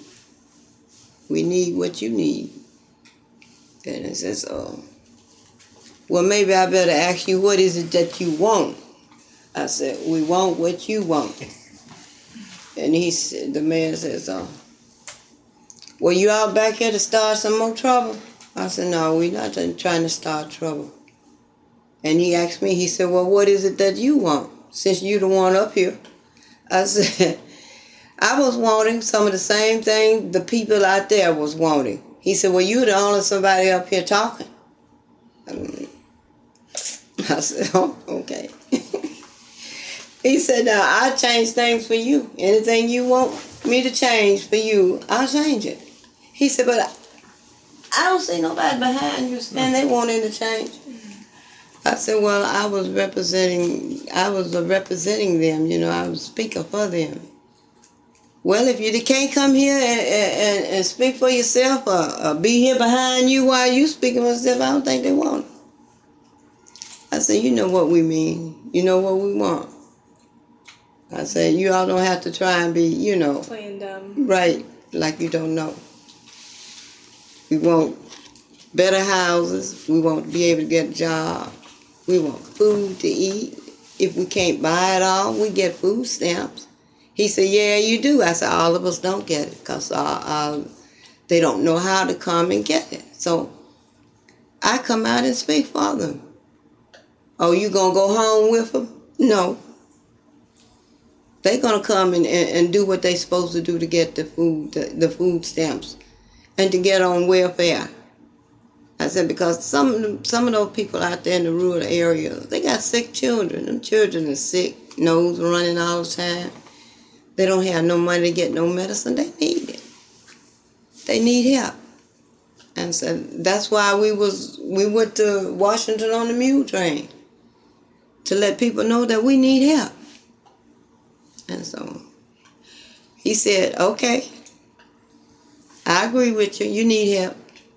We need what you need. And it says, oh, well, maybe I better ask you, what is it that you want? I said, we want what you want. And he said, the man says, oh, well, you all back here to start some more trouble? I said, no, we're not trying to start trouble. And he asked me, he said, well, what is it that you want, since you the one up here? I said, I was wanting some of the same thing the people out there was wanting. He said, well, you're the only somebody up here talking. I said, oh, okay. He said, now, I'll change things for you. Anything you want me to change for you, I'll change it. He said, but I, I don't see nobody behind you saying they wanting to change. I said, well, I was representing, I was representing them, you know, I was speaking for them. Well, if you can't come here and, and, and speak for yourself or, or be here behind you while you speaking for yourself, I don't think they want it. I said, you know what we mean. You know what we want. I said, you all don't have to try and be, you know. Playing dumb. Right, like you don't know. We want better houses. We want to be able to get a job. We want food to eat. If we can't buy it all, we get food stamps. He said, yeah, you do. I said, all of us don't get it because uh, uh, they don't know how to come and get it. So I come out and speak for them. Oh, you going to go home with them? No. They're going to come and, and, and do what they're supposed to do to get the food, the, the food stamps, and to get on welfare. I said, because some of them, some of those people out there in the rural areas, they got sick children. Them children are sick, nose running all the time. They don't have no money to get no medicine. They need it. They need help. And so that's why we was we went to Washington on the mule train, to let people know that we need help. And so he said, okay, I agree with you. You need help.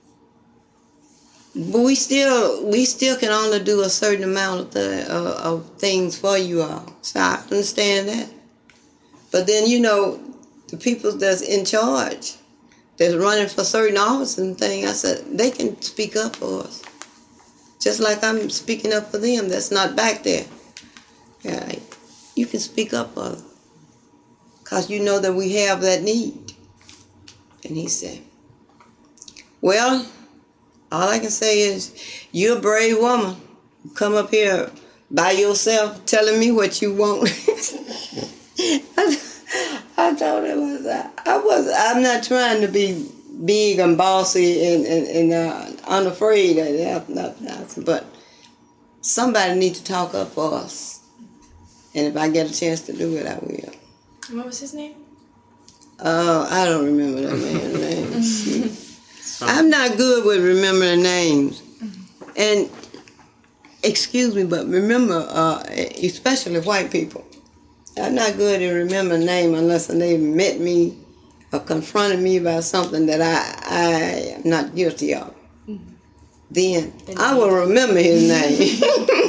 But we still we still can only do a certain amount of, the, uh, of things for you all. So I understand that. But then, you know, the people that's in charge, that's running for certain offices and things, I said, they can speak up for us. Just like I'm speaking up for them that's not back there. Yeah, you can speak up for them. Because you know that we have that need. And he said, well, all I can say is, you're a brave woman. Come up here by yourself telling me what you want. I, I told him, I, was, I was, I'm not trying to be big and bossy and, and, and uh, unafraid of that, but somebody needs to talk up for us. And if I get a chance to do it, I will. And what was his name? Oh, I don't remember that man's name. I'm not good with remembering names. And, excuse me, but remember, uh, especially white people, I'm not good at remembering names unless they met me or confronted me about something that I, I am not guilty of. Mm-hmm. Then I will remember his name.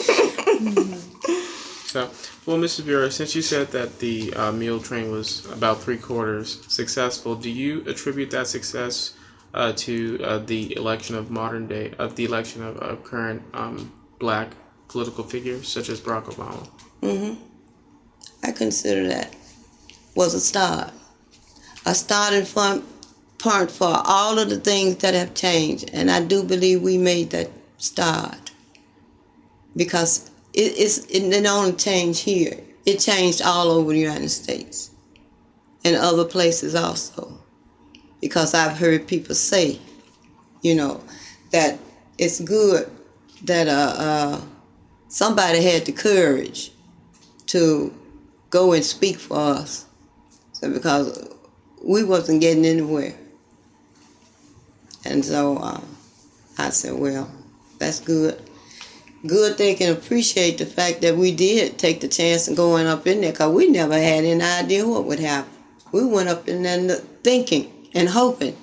Well, Missus Bureau, since you said that the uh, meal train was about three quarters successful, do you attribute that success uh, to uh, the election of modern day, of the election of, of current um, black political figures such as Barack Obama? hmm I consider that was a start. A starting point part for all of the things that have changed. And I do believe we made that start. Because it, it's, it didn't only change here. It changed all over the United States. And other places also. Because I've heard people say, you know, that it's good that uh, uh, somebody had the courage to go and speak for us. So because we wasn't getting anywhere. And so um, I said, well, that's good. Good they can appreciate the fact that we did take the chance of going up in there, because we never had any idea what would happen. We went up in there thinking and hoping.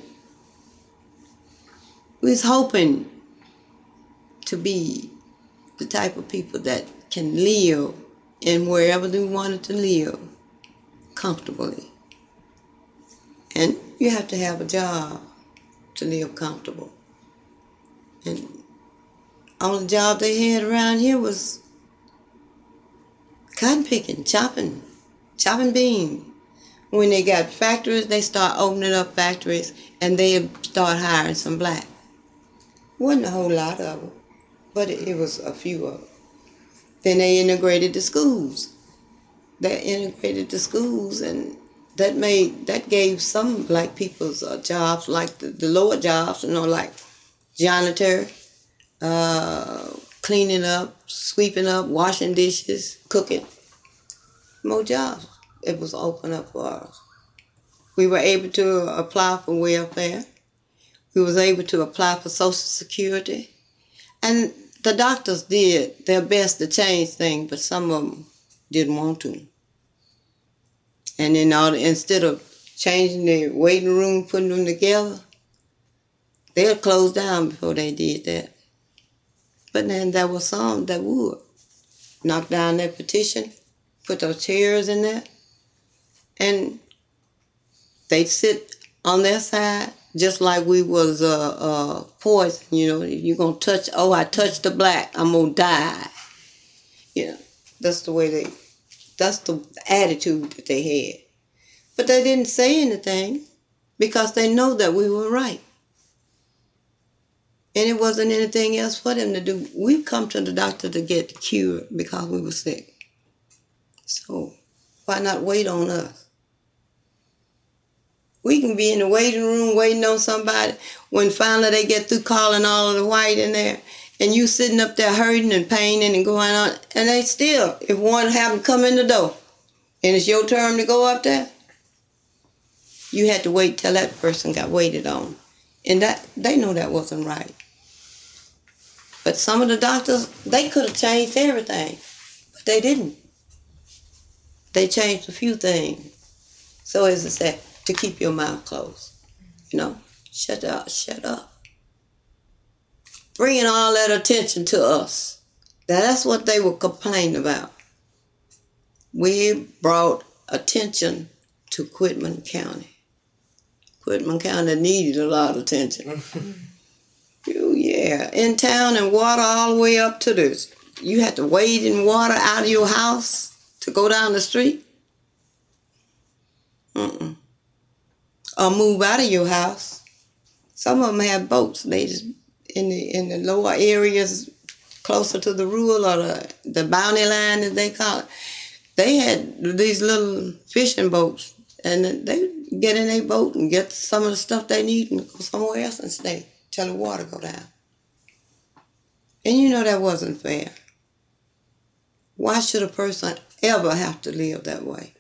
We was hoping to be the type of people that can live in wherever they wanted to live comfortably. And you have to have a job to live comfortable. And only job they had around here was cotton picking, chopping, chopping beans. When they got factories, they start opening up factories, and they start hiring some black. Wasn't a whole lot of them, but it, it was a few of them. Then they integrated the schools. They integrated the schools, and that made that gave some black people's uh, jobs, like the, the lower jobs, you know, like janitor, uh, cleaning up, sweeping up, washing dishes, cooking. More jobs. It was open up for us. We were able to apply for welfare. We was able to apply for Social Security. And the doctors did their best to change things, but some of them didn't want to. And then all the, instead of changing the waiting room, putting them together, they'll close down before they did that. But then there were some that would knock down their petition, put those chairs in there, and they'd sit on their side just like we was uh, uh, poison. You know, you're going to touch, oh, I touched the black, I'm going to die. You know, that's the way they, that's the attitude that they had. But they didn't say anything because they know that we were right. And it wasn't anything else for them to do. We've come to the doctor to get cured because we were sick. So why not wait on us? We can be in the waiting room waiting on somebody when finally they get through calling all of the white in there, and you sitting up there hurting and paining and going on, and they still, if one happened to come in the door and it's your turn to go up there, you had to wait till that person got waited on. And that they know that wasn't right. But some of the doctors, they could have changed everything, but they didn't. They changed a few things. So as I said, to keep your mouth closed. You know, shut up, shut up. Bringing all that attention to us. Now, that's what they were complaining about. We brought attention to Quitman County. Quitman County needed a lot of attention. Oh, yeah. In town and water all the way up to this. You had to wade in water out of your house to go down the street. Mm-mm. Or move out of your house. Some of them had boats. They just in the in the lower areas closer to the rural or the, the boundary line, as they call it. They had these little fishing boats, and they get in their boat and get some of the stuff they need and go somewhere else and stay till the water go down. And you know that wasn't fair. Why should a person ever have to live that way?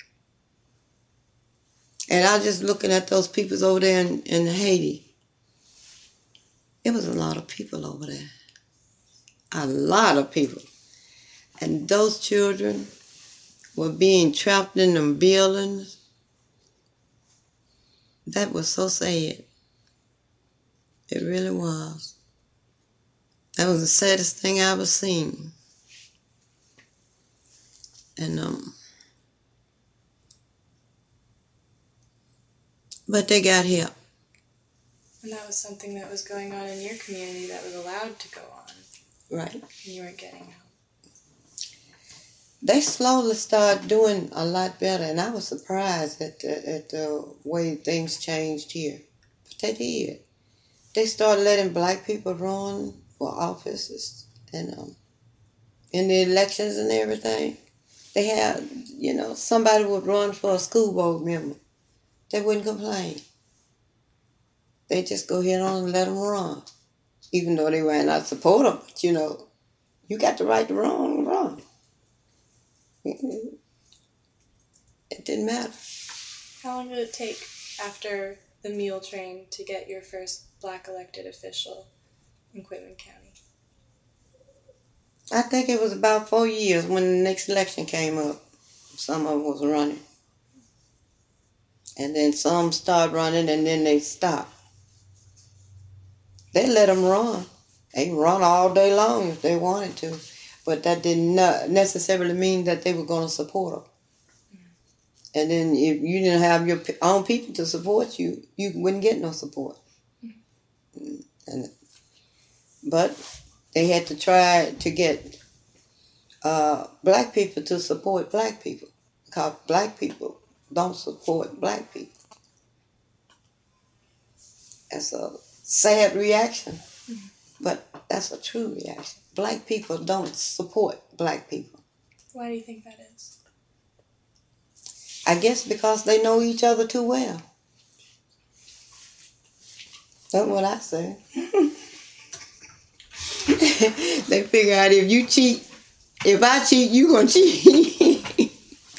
And I was just looking at those people over there in, in Haiti. It was a lot of people over there. A lot of people. And those children were being trapped in them buildings. That was so sad. It really was. That was the saddest thing I ever seen. And um, but they got help. And that was something that was going on in your community that was allowed to go on. Right. And you weren't getting help. They slowly started doing a lot better, and I was surprised at the, at the way things changed here. But they did. They started letting black people run for offices and um, in the elections and everything. They had, you know, somebody would run for a school board member. They wouldn't complain. They just go ahead on and let them run, even though they might not support them. But you know, you got the right to run, run. It didn't matter. How long did it take after the mule train to get your first black elected official in Quitman County? I think it was about four years when the next election came up. Some of them was running. And then some started running and then they stopped. They let them run. They can run all day long if they wanted to. But that did not necessarily mean that they were going to support them. Mm-hmm. And then if you didn't have your own people to support you, you wouldn't get no support. Mm-hmm. And, but they had to try to get uh, black people to support black people. Because black people don't support black people. That's a sad reaction, mm-hmm. but that's a true reaction. Black people don't support black people. Why do you think that is? I guess because they know each other too well. That's what I say. They figure out if you cheat, if I cheat, you gonna cheat.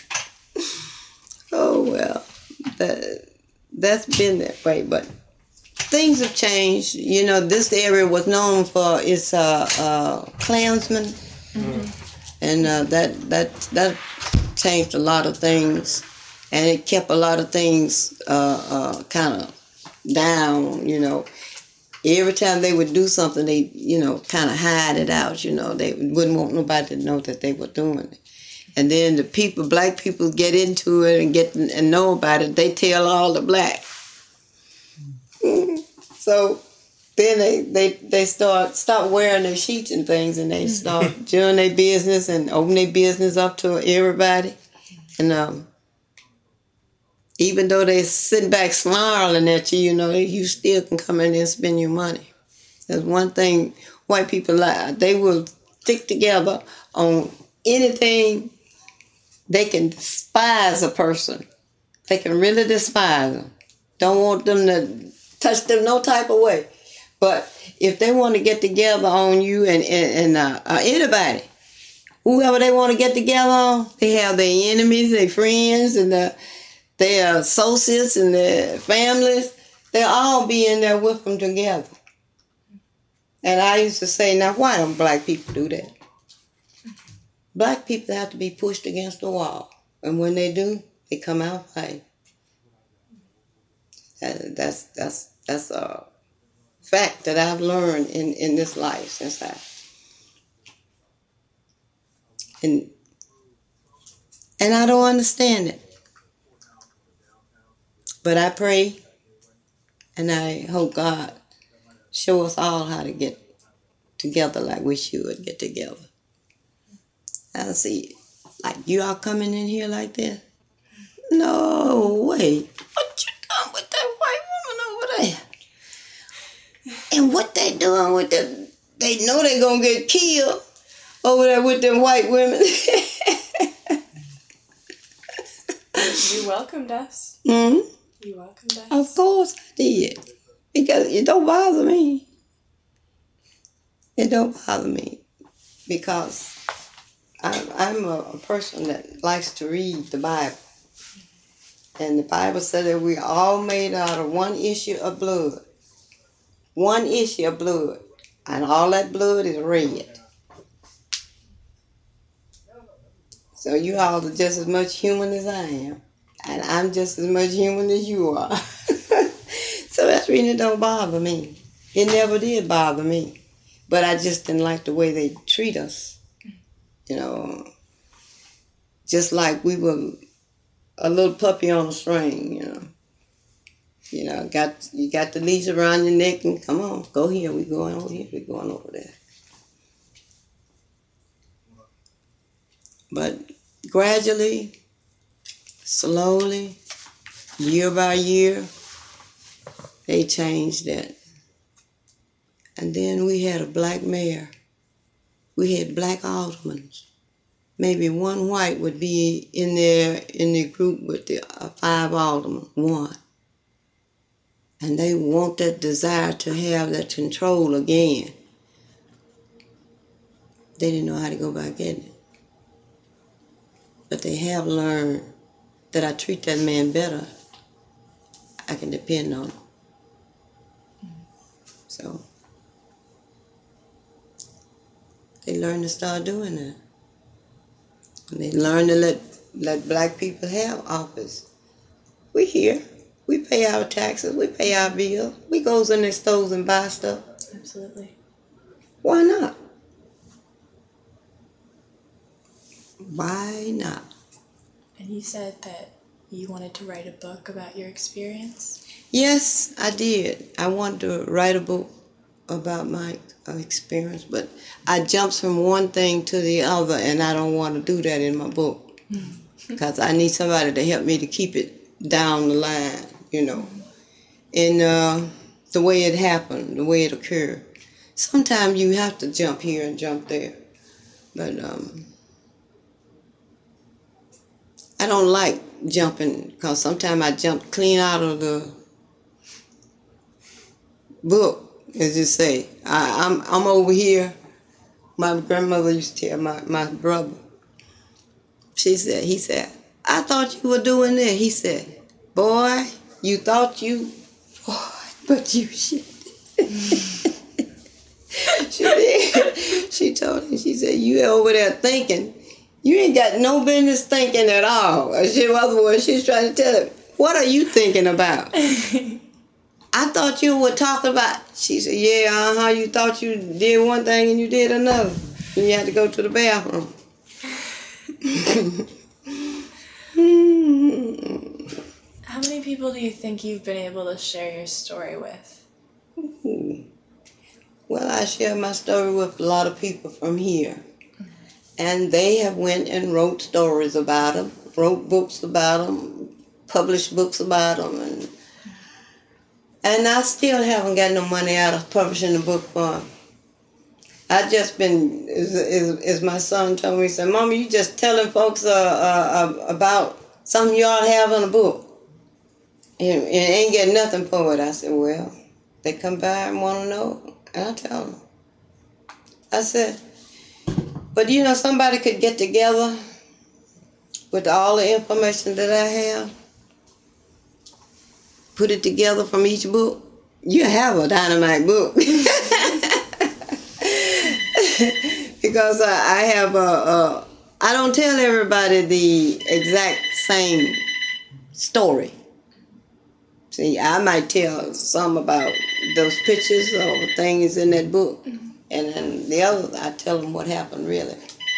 Oh well, that that's been that way, but things have changed. You know, this area was known for its uh, uh, Klansmen, mm-hmm. and uh, that that that changed a lot of things, and it kept a lot of things uh, uh, kind of down. You know, every time they would do something, they you know kind of hide it out. You know, they wouldn't want nobody to know that they were doing it. And then the people, black people, get into it and get and know about it. They tell all the black. So then they, they, they start stop wearing their sheets and things, and they start doing their business and open their business up to everybody. And um, even though they sitting back snarling at you, you know, you still can come in there and spend your money. There's one thing white people like. They will stick together on anything. They can despise a person. They can really despise them. Don't want them to touch them no type of way. But if they want to get together on you and, and, and uh, uh, anybody, whoever they want to get together on, they have their enemies, their friends, and the, their associates and their families. They'll all be in there with them together. And I used to say, now why don't black people do that? Black people have to be pushed against the wall. And when they do, they come out fighting. And that's that's that's a fact that I've learned in, in this life since I and and I don't understand it. But I pray and I hope God show us all how to get together like we should get together. I see, like you all coming in here like this? No way. What you doing with that white woman over there? And what they doing with them? They know they gonna get killed over there with them white women. You welcomed us. Mm-hmm. You welcomed us. Of course I did. Because it don't bother me. It don't bother me. Because I'm, I'm a, a person that likes to read the Bible. And the Bible said that we all made out of one issue of blood. One issue of blood. And all that blood is red. So you all are just as much human as I am. And I'm just as much human as you are. So that really don't bother me. It never did bother me. But I just didn't like the way they treat us. You know, just like we were a little puppy on a string, you know. You know, got you got the leash around your neck and come on, go here, we going over here, we going over there. But gradually, slowly, year by year, they changed that. And then we had a black mayor. We had black aldermen. Maybe one white would be in there in the group with the uh, five aldermen, one. And they want that desire to have that control again. They didn't know how to go about getting it. But they have learned that I treat that man better, I can depend on him. So they learned to start doing that. And they learned to let, let black people have office. We here. We pay our taxes. We pay our bills. We goes in their stores and buy stuff. Absolutely. Why not? Why not? And you said that you wanted to write a book about your experience? Yes, I did. I wanted to write a book about my uh, experience, but I jumped from one thing to the other, and I don't want to do that in my book because I need somebody to help me to keep it down the line, you know, and uh, the way it happened, the way it occurred. Sometimes you have to jump here and jump there, but um, I don't like jumping because sometimes I jump clean out of the book. As you say, I, I'm I'm over here. My grandmother used to tell my, my brother. She said, he said, I thought you were doing this. He said, boy, you thought you, boy, but you shit. She did. She told him, she said, you over there thinking. You ain't got no business thinking at all. She, otherwise, she's trying to tell him, what are you thinking about? I thought you were talking about, she said, yeah, uh-huh, you thought you did one thing and you did another. And you had to go to the bathroom. How many people do you think you've been able to share your story with? Ooh. Well, I share my story with a lot of people from here. And they have went and wrote stories about them, wrote books about them, published books about them, and And I still haven't got no money out of publishing the book for him. I just been, as, as, as my son told me, he said, Mama, you just telling folks uh, uh, about something you ought to have in a book. And, and ain't get nothing for it. I said, well, they come by and want to know, and I tell them. I said, but you know, somebody could get together with all the information that I have, put it together from each book, you have a dynamite book. Because I, I have a, a, I don't tell everybody the exact same story. See, I might tell some about those pictures or things in that book, and then the others, I tell them what happened really.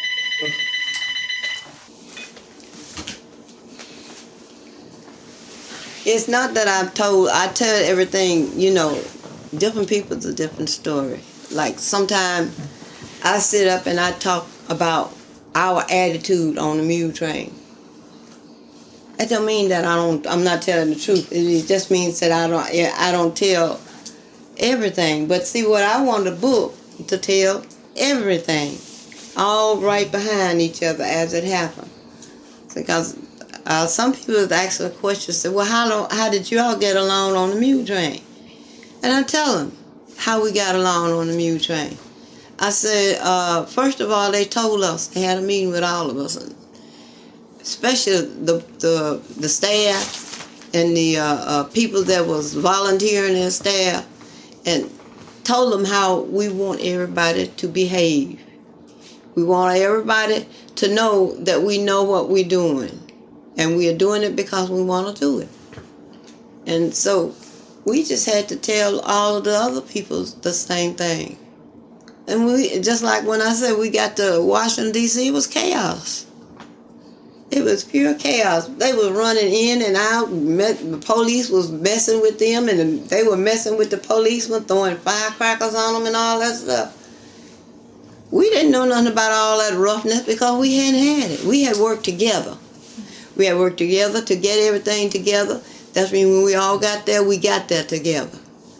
It's not that I'm told, I tell everything, you know, different people's a different story. Like sometimes I sit up and I talk about our attitude on the mule train. That don't mean that I don't, I'm not telling the truth. It just means that I don't, I don't tell everything. But see, what I want the book to tell everything, all right behind each other as it happened. Because Uh, some people have asked the question, say, well, how long, how did you all get along on the mule train? And I tell them how we got along on the mule train. I said, uh, first of all, they told us, they had a meeting with all of us, especially the the, the staff and the uh, uh, people that was volunteering their staff, and told them how we want everybody to behave. We want everybody to know that we know what we're doing. And we are doing it because we want to do it. And so we just had to tell all of the other people the same thing. And we, just like when I said we got to Washington, D C, it was chaos. It was pure chaos. They were running in and out. Met, the police was messing with them, and they were messing with the policemen, throwing firecrackers on them and all that stuff. We didn't know nothing about all that roughness because we hadn't had it. We had worked together. We had worked together to get everything together. That's when we all got there, we got there together.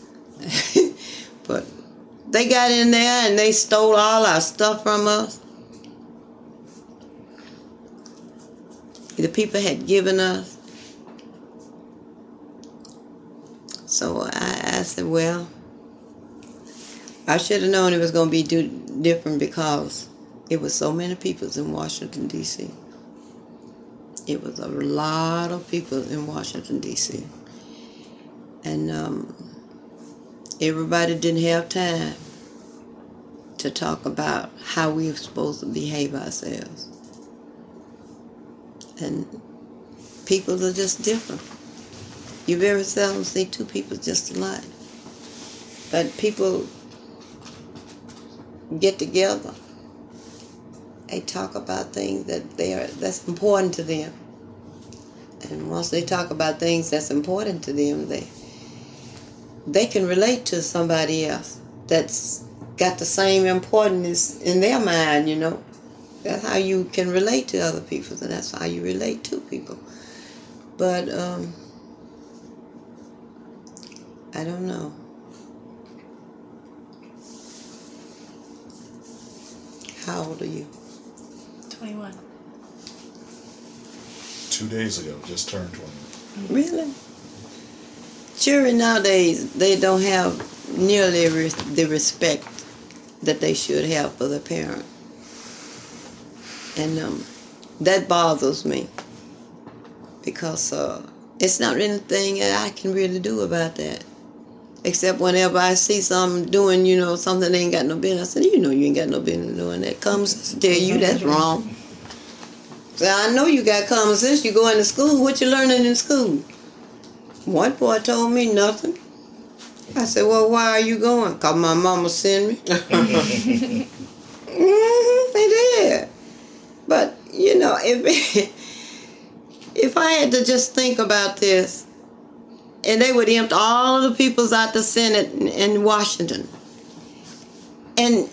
But they got in there and they stole all our stuff from us. The people had given us. So I, I said, well, I should have known it was going to be do, different because it was so many people in Washington, D C It was a lot of people in Washington, D C And um, everybody didn't have time to talk about how we were supposed to behave ourselves. And people are just different. You very seldom see two people just alike. But people get together. They talk about things that they are that's important to them. And once they talk about things that's important to them, they they can relate to somebody else that's got the same importance in their mind, you know. That's how you can relate to other people, and that's how you relate to people. But um, I don't know. How old are you? twenty-one. Two days ago, just turned twenty. Really? Children nowadays, they don't have nearly res- the respect that they should have for their parents. And um, that bothers me because uh, it's not anything that I can really do about that. Except whenever I see something doing, you know, something they ain't got no business, I say, you know you ain't got no business doing that. Common sense tell you that's wrong. So I know you got common sense. You going to school. What you learning in school? One boy told me nothing. I said, well, why are you going? Because my mama sent me. mm-hmm, they did. But, you know, if if I had to just think about this, and they would empty all of the peoples out the Senate in, in Washington and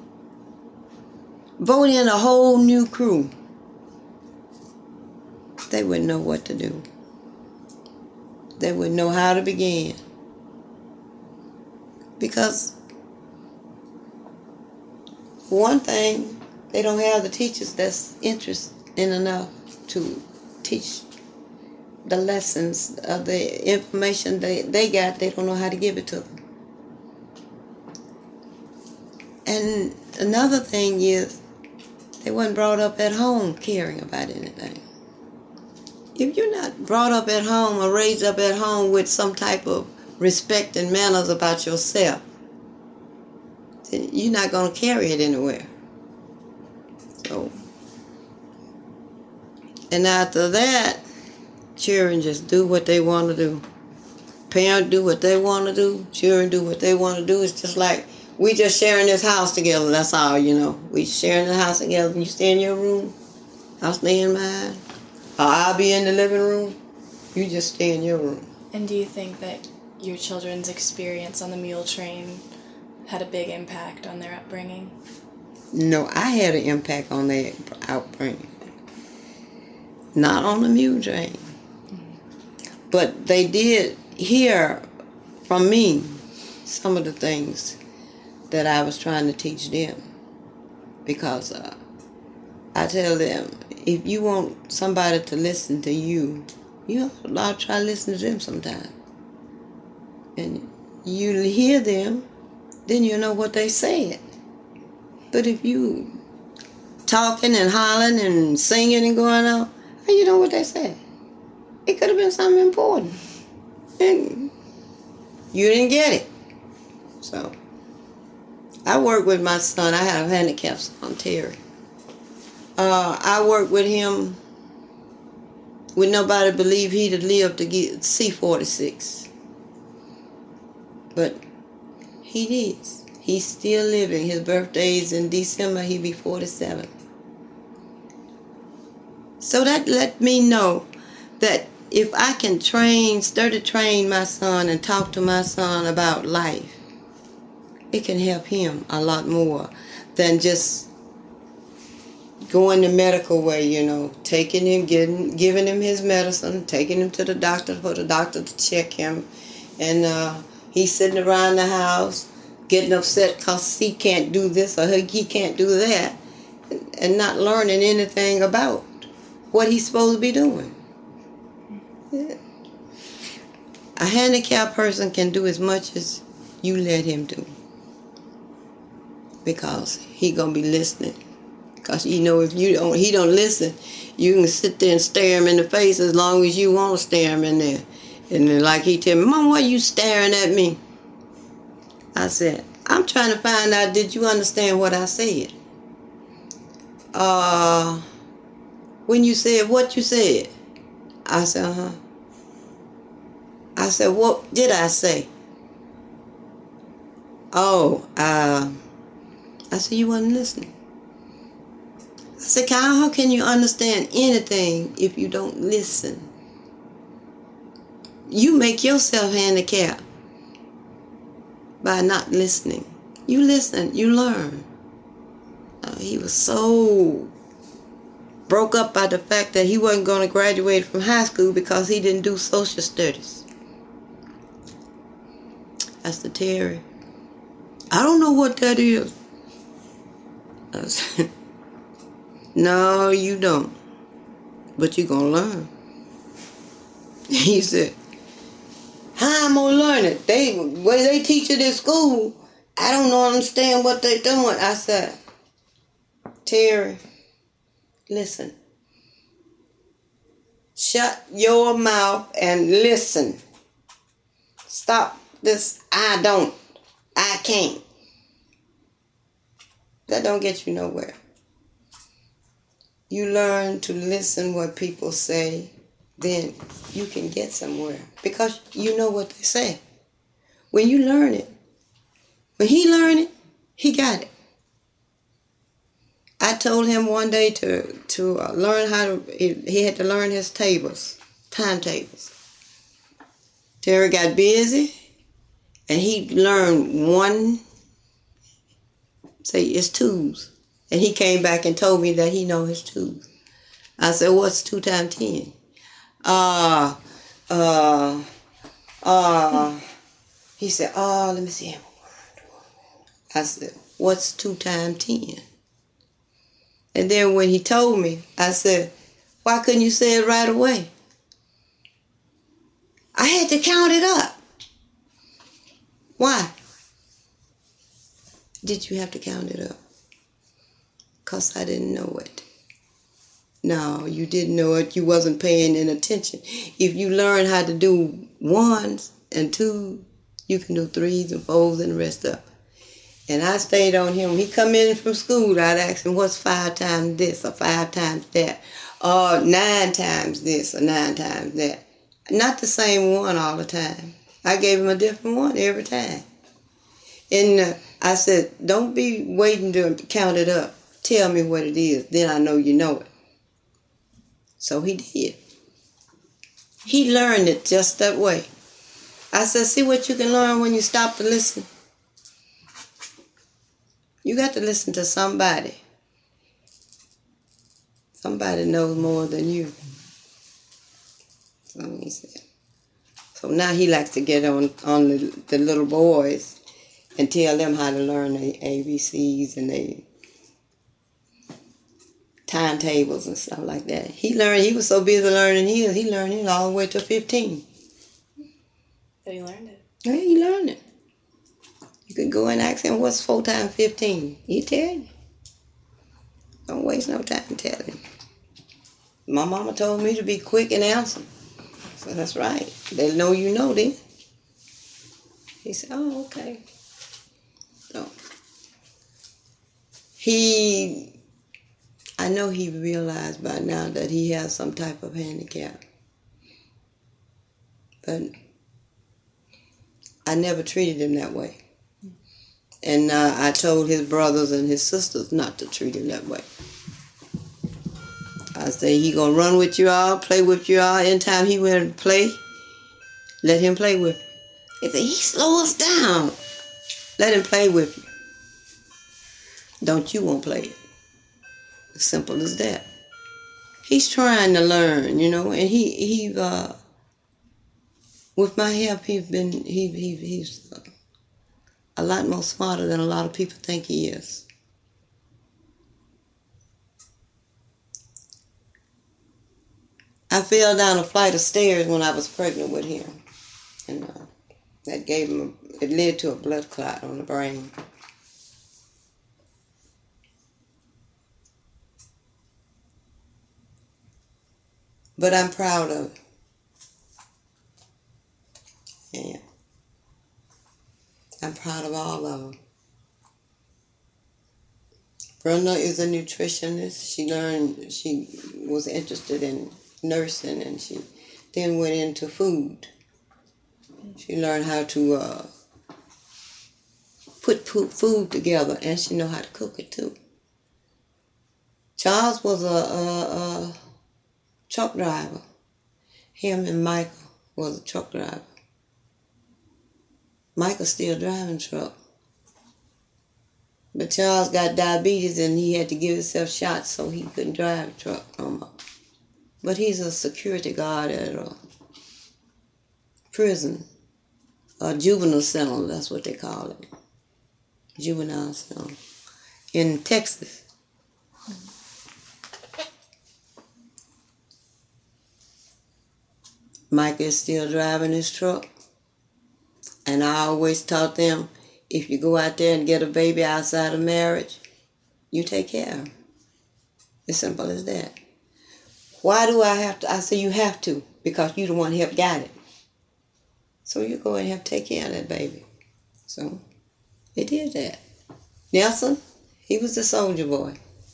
vote in a whole new crew, they wouldn't know what to do. They wouldn't know how to begin. Because one thing, they don't have the teachers that's interested in enough to teach the lessons of the information they, they got. They don't know how to give it to them. And another thing is, they weren't brought up at home caring about anything. If you're not brought up at home or raised up at home with some type of respect and manners about yourself, then you're not going to carry it anywhere. So, and after that, children just do what they want to do. Parents do what they want to do. Children do what they want to do. It's just like we just sharing this house together. That's all, you know. We sharing the house together. You stay in your room, I'll stay in mine. Or I'll be in the living room. You just stay in your room. And do you think that your children's experience on the mule train had a big impact on their upbringing? No, I had an impact on their upbringing. Not on the mule train. But they did hear from me some of the things that I was trying to teach them. Because uh, I tell them, if you want somebody to listen to you, you ought to try to listen to them sometime. And you hear them, then you know what they said. But if you talking and hollering and singing and going on, how you know what they said? It could have been something important. And you didn't get it. So, I work with my son. I have a handicapped son, Terry. Uh, I worked with him when nobody believed he'd have lived to get see forty-six. But he did. He's still living. His birthday is in December. He'll be forty-seven. So that let me know that if I can train, start to train my son and talk to my son about life, it can help him a lot more than just going the medical way, you know, taking him, getting, giving him his medicine, taking him to the doctor for the doctor to check him, and uh, he's sitting around the house getting upset because he can't do this or he can't do that, and not learning anything about what he's supposed to be doing. Yeah. A handicapped person can do as much as you let him do, because he gonna be listening. Because you know, if you don't, he don't listen, you can sit there and stare him in the face as long as you want to stare him in there. And then like he tell me, Mom, why are you staring at me? I said, I'm trying to find out, did you understand what I said? Uh, when you said what you said, I said, uh-huh. I said, what did I say? Oh, uh, I said, you wasn't listening. I said, Kyle, how can you understand anything if you don't listen? You make yourself handicapped by not listening. You listen, you learn. Uh, he was so broke up by the fact that he wasn't going to graduate from high school because he didn't do social studies. I said, Terry, I don't know what that is. I said, no, you don't. But you're going to learn. He said, how am I going to learn it? They, the way they teach it in school, I don't understand what they're doing. I said, Terry, listen. Shut your mouth and listen. Stop this, I don't, I can't. That don't get you nowhere. You learn to listen what people say, then you can get somewhere because you know what they say. When you learn it, when he learned it, he got it. I told him one day to to uh, learn how to, he, he had to learn his tables, timetables. Terry got busy and he learned one, say it's twos. And he came back and told me that he know his twos. I said, what's two times ten? Uh, uh, uh, he said, oh, let me see. I said, what's two times ten? And then when he told me, I said, why couldn't you say it right away? I had to count it up. Why did you have to count it up? Because I didn't know it. No, you didn't know it. You wasn't paying any attention. If you learn how to do ones and twos, you can do threes and fours and the rest of it. And I stayed on him. He come in from school, I'd ask him, what's five times this or five times that? Or nine times this or nine times that. Not the same one all the time. I gave him a different one every time. And uh, I said, don't be waiting to count it up. Tell me what it is, then I know you know it. So he did. He learned it just that way. I said, see what you can learn when you stop to listen? You got to listen to somebody. Somebody knows more than you. So he said. So now he likes to get on, on the, the little boys and tell them how to learn the A B Cs and the timetables and stuff like that. He learned, he was so busy learning his, he learned it all the way to fifteen. So he learned it. Yeah, he learned it. You could go and ask him, what's four times fifteen? He'll tell you. Don't waste no time telling him. My mama told me to be quick and answer. So that's right. They know you know then. He said, oh, okay. So he, I know he realized by now that he has some type of handicap. But I never treated him that way. And uh, I told his brothers and his sisters not to treat him that way. I say he gonna run with you all, play with you all. Anytime he went to play, let him play with you. He said, he slow us down. Let him play with you. Don't you want to play it? As simple as that. He's trying to learn, you know, and he he uh, with my help, he's been he he he's uh, a lot more smarter than a lot of people think he is. I fell down a flight of stairs when I was pregnant with him, and uh, that gave him a, it led to a blood clot on the brain. But I'm proud of it. Yeah. I'm proud of all of them. Brenda is a nutritionist. She learned, she was interested in nursing, and she then went into food. She learned how to uh, put food together, and she know how to cook it too. Charles was a, a, a truck driver. Him and Michael was a truck driver. Michael's still driving truck. But Charles got diabetes and he had to give himself shots so he couldn't drive a truck no more. But he's a security guard at a prison, a juvenile center, that's what they call it. Juvenile center in Texas. Mike is still driving his truck. And I always taught them, if you go out there and get a baby outside of marriage, you take care of him. As simple as that. Why do I have to? I say you have to, because you the one help guide it. So you go and help take care of that baby. So they did that. Nelson, he was a soldier boy.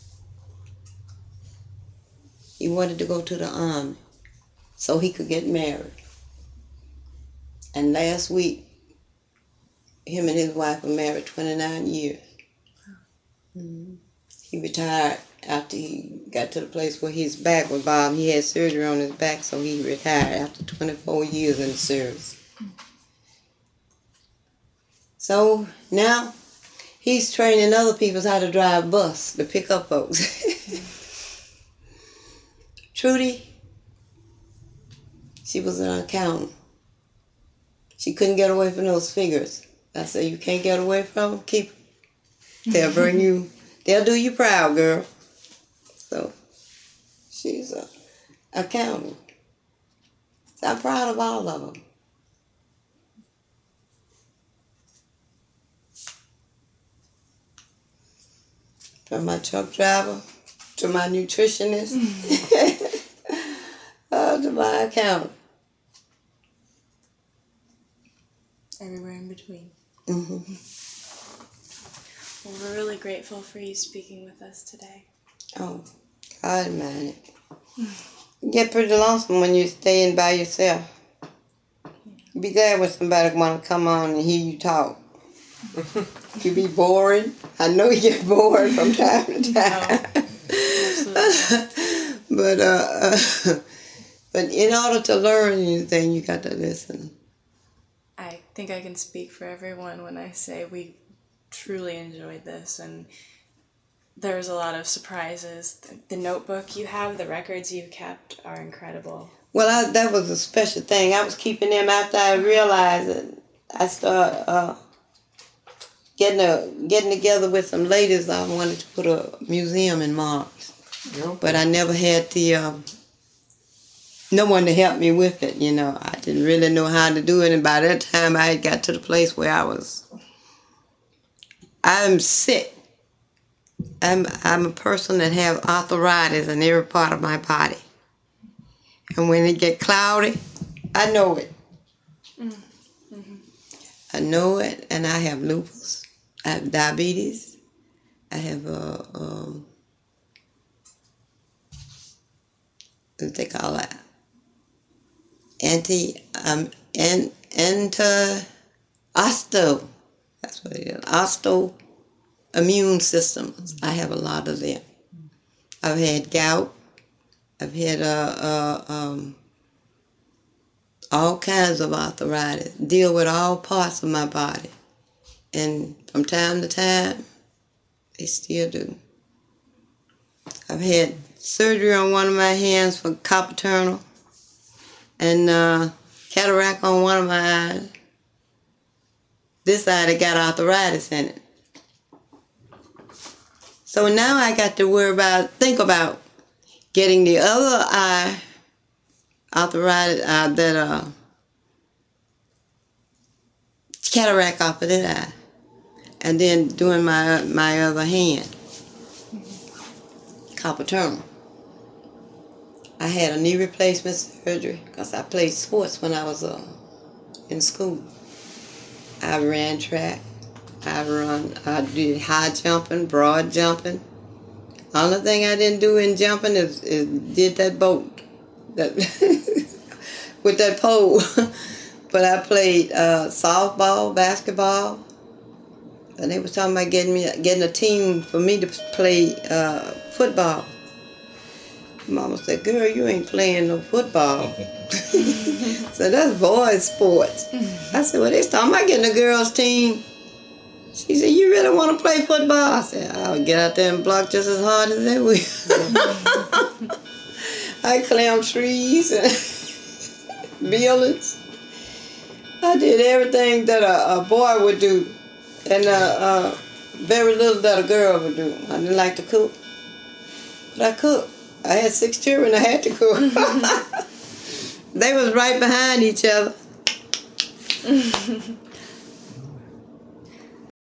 He wanted to go to the army so he could get married. And last week, him and his wife were married twenty-nine years. Mm-hmm. He retired after he got to the place where his back was bothered. He had surgery on his back, so he retired after twenty-four years in the service. So now he's training other people how to drive bus to pick up folks. Trudy, she was an accountant. She couldn't get away from those figures. I said, you can't get away from them? Keep them. They'll bring you, they'll do you proud, girl. So she's a accountant. So I'm proud of all of them. From my truck driver to my nutritionist uh, to my accountant. Everywhere in between. Mm-hmm. Well, we're really grateful for you speaking with us today. Oh, God, man. You get pretty lonesome when you're staying by yourself. Be glad when somebody want to come on and hear you talk. You be boring. I know you get bored from time to time. No, absolutely. but uh, uh, but in order to learn anything, you got to listen. I think I can speak for everyone when I say we truly enjoyed this, and there was a lot of surprises. The, the notebook you have, the records you kept are incredible. Well, I, that was a special thing. I was keeping them after I realized it. I started uh, getting a, getting together with some ladies. I wanted to put a museum in Mars. Yep. But I never had the... Um, no one to help me with it, you know. I didn't really know how to do it, and by that time I had got to the place where I was, I'm sick. I'm I'm a person that have arthritis in every part of my body. And when it get cloudy, I know it. Mm-hmm. I know it, and I have lupus. I have diabetes. I have, uh, um, what they call that? Anti, um, an, anti, osto, that's what it is, osto immune systems. I have a lot of them. I've had gout, I've had uh, uh, um, all kinds of arthritis, deal with all parts of my body. And from time to time, they still do. I've had surgery on one of my hands for carpal tunnel and uh, cataract on one of my eyes. This eye that got arthritis in it. So now I got to worry about, think about getting the other eye arthritis, uh, that uh, cataract off of that eye, and then doing my my other hand, carpal tunnel. I had a knee replacement surgery because I played sports when I was uh, in school. I ran track. I run. I did high jumping, broad jumping. Only thing I didn't do in jumping is, is did that boat, that with that pole. But I played uh, softball, basketball, and they was talking about getting me getting a team for me to play uh, football. Mama said, "Girl, you ain't playing no football." So that's boys' sports. I said, "Well, they talking about getting a girls' team." She said, "You really want to play football?" I said, "I'll get out there and block just as hard as they will." I climbed trees and buildings. I did everything that a, a boy would do, and uh, uh, very little that a girl would do. I didn't like to cook, but I cooked. I had six children. I had to cook. They was right behind each other.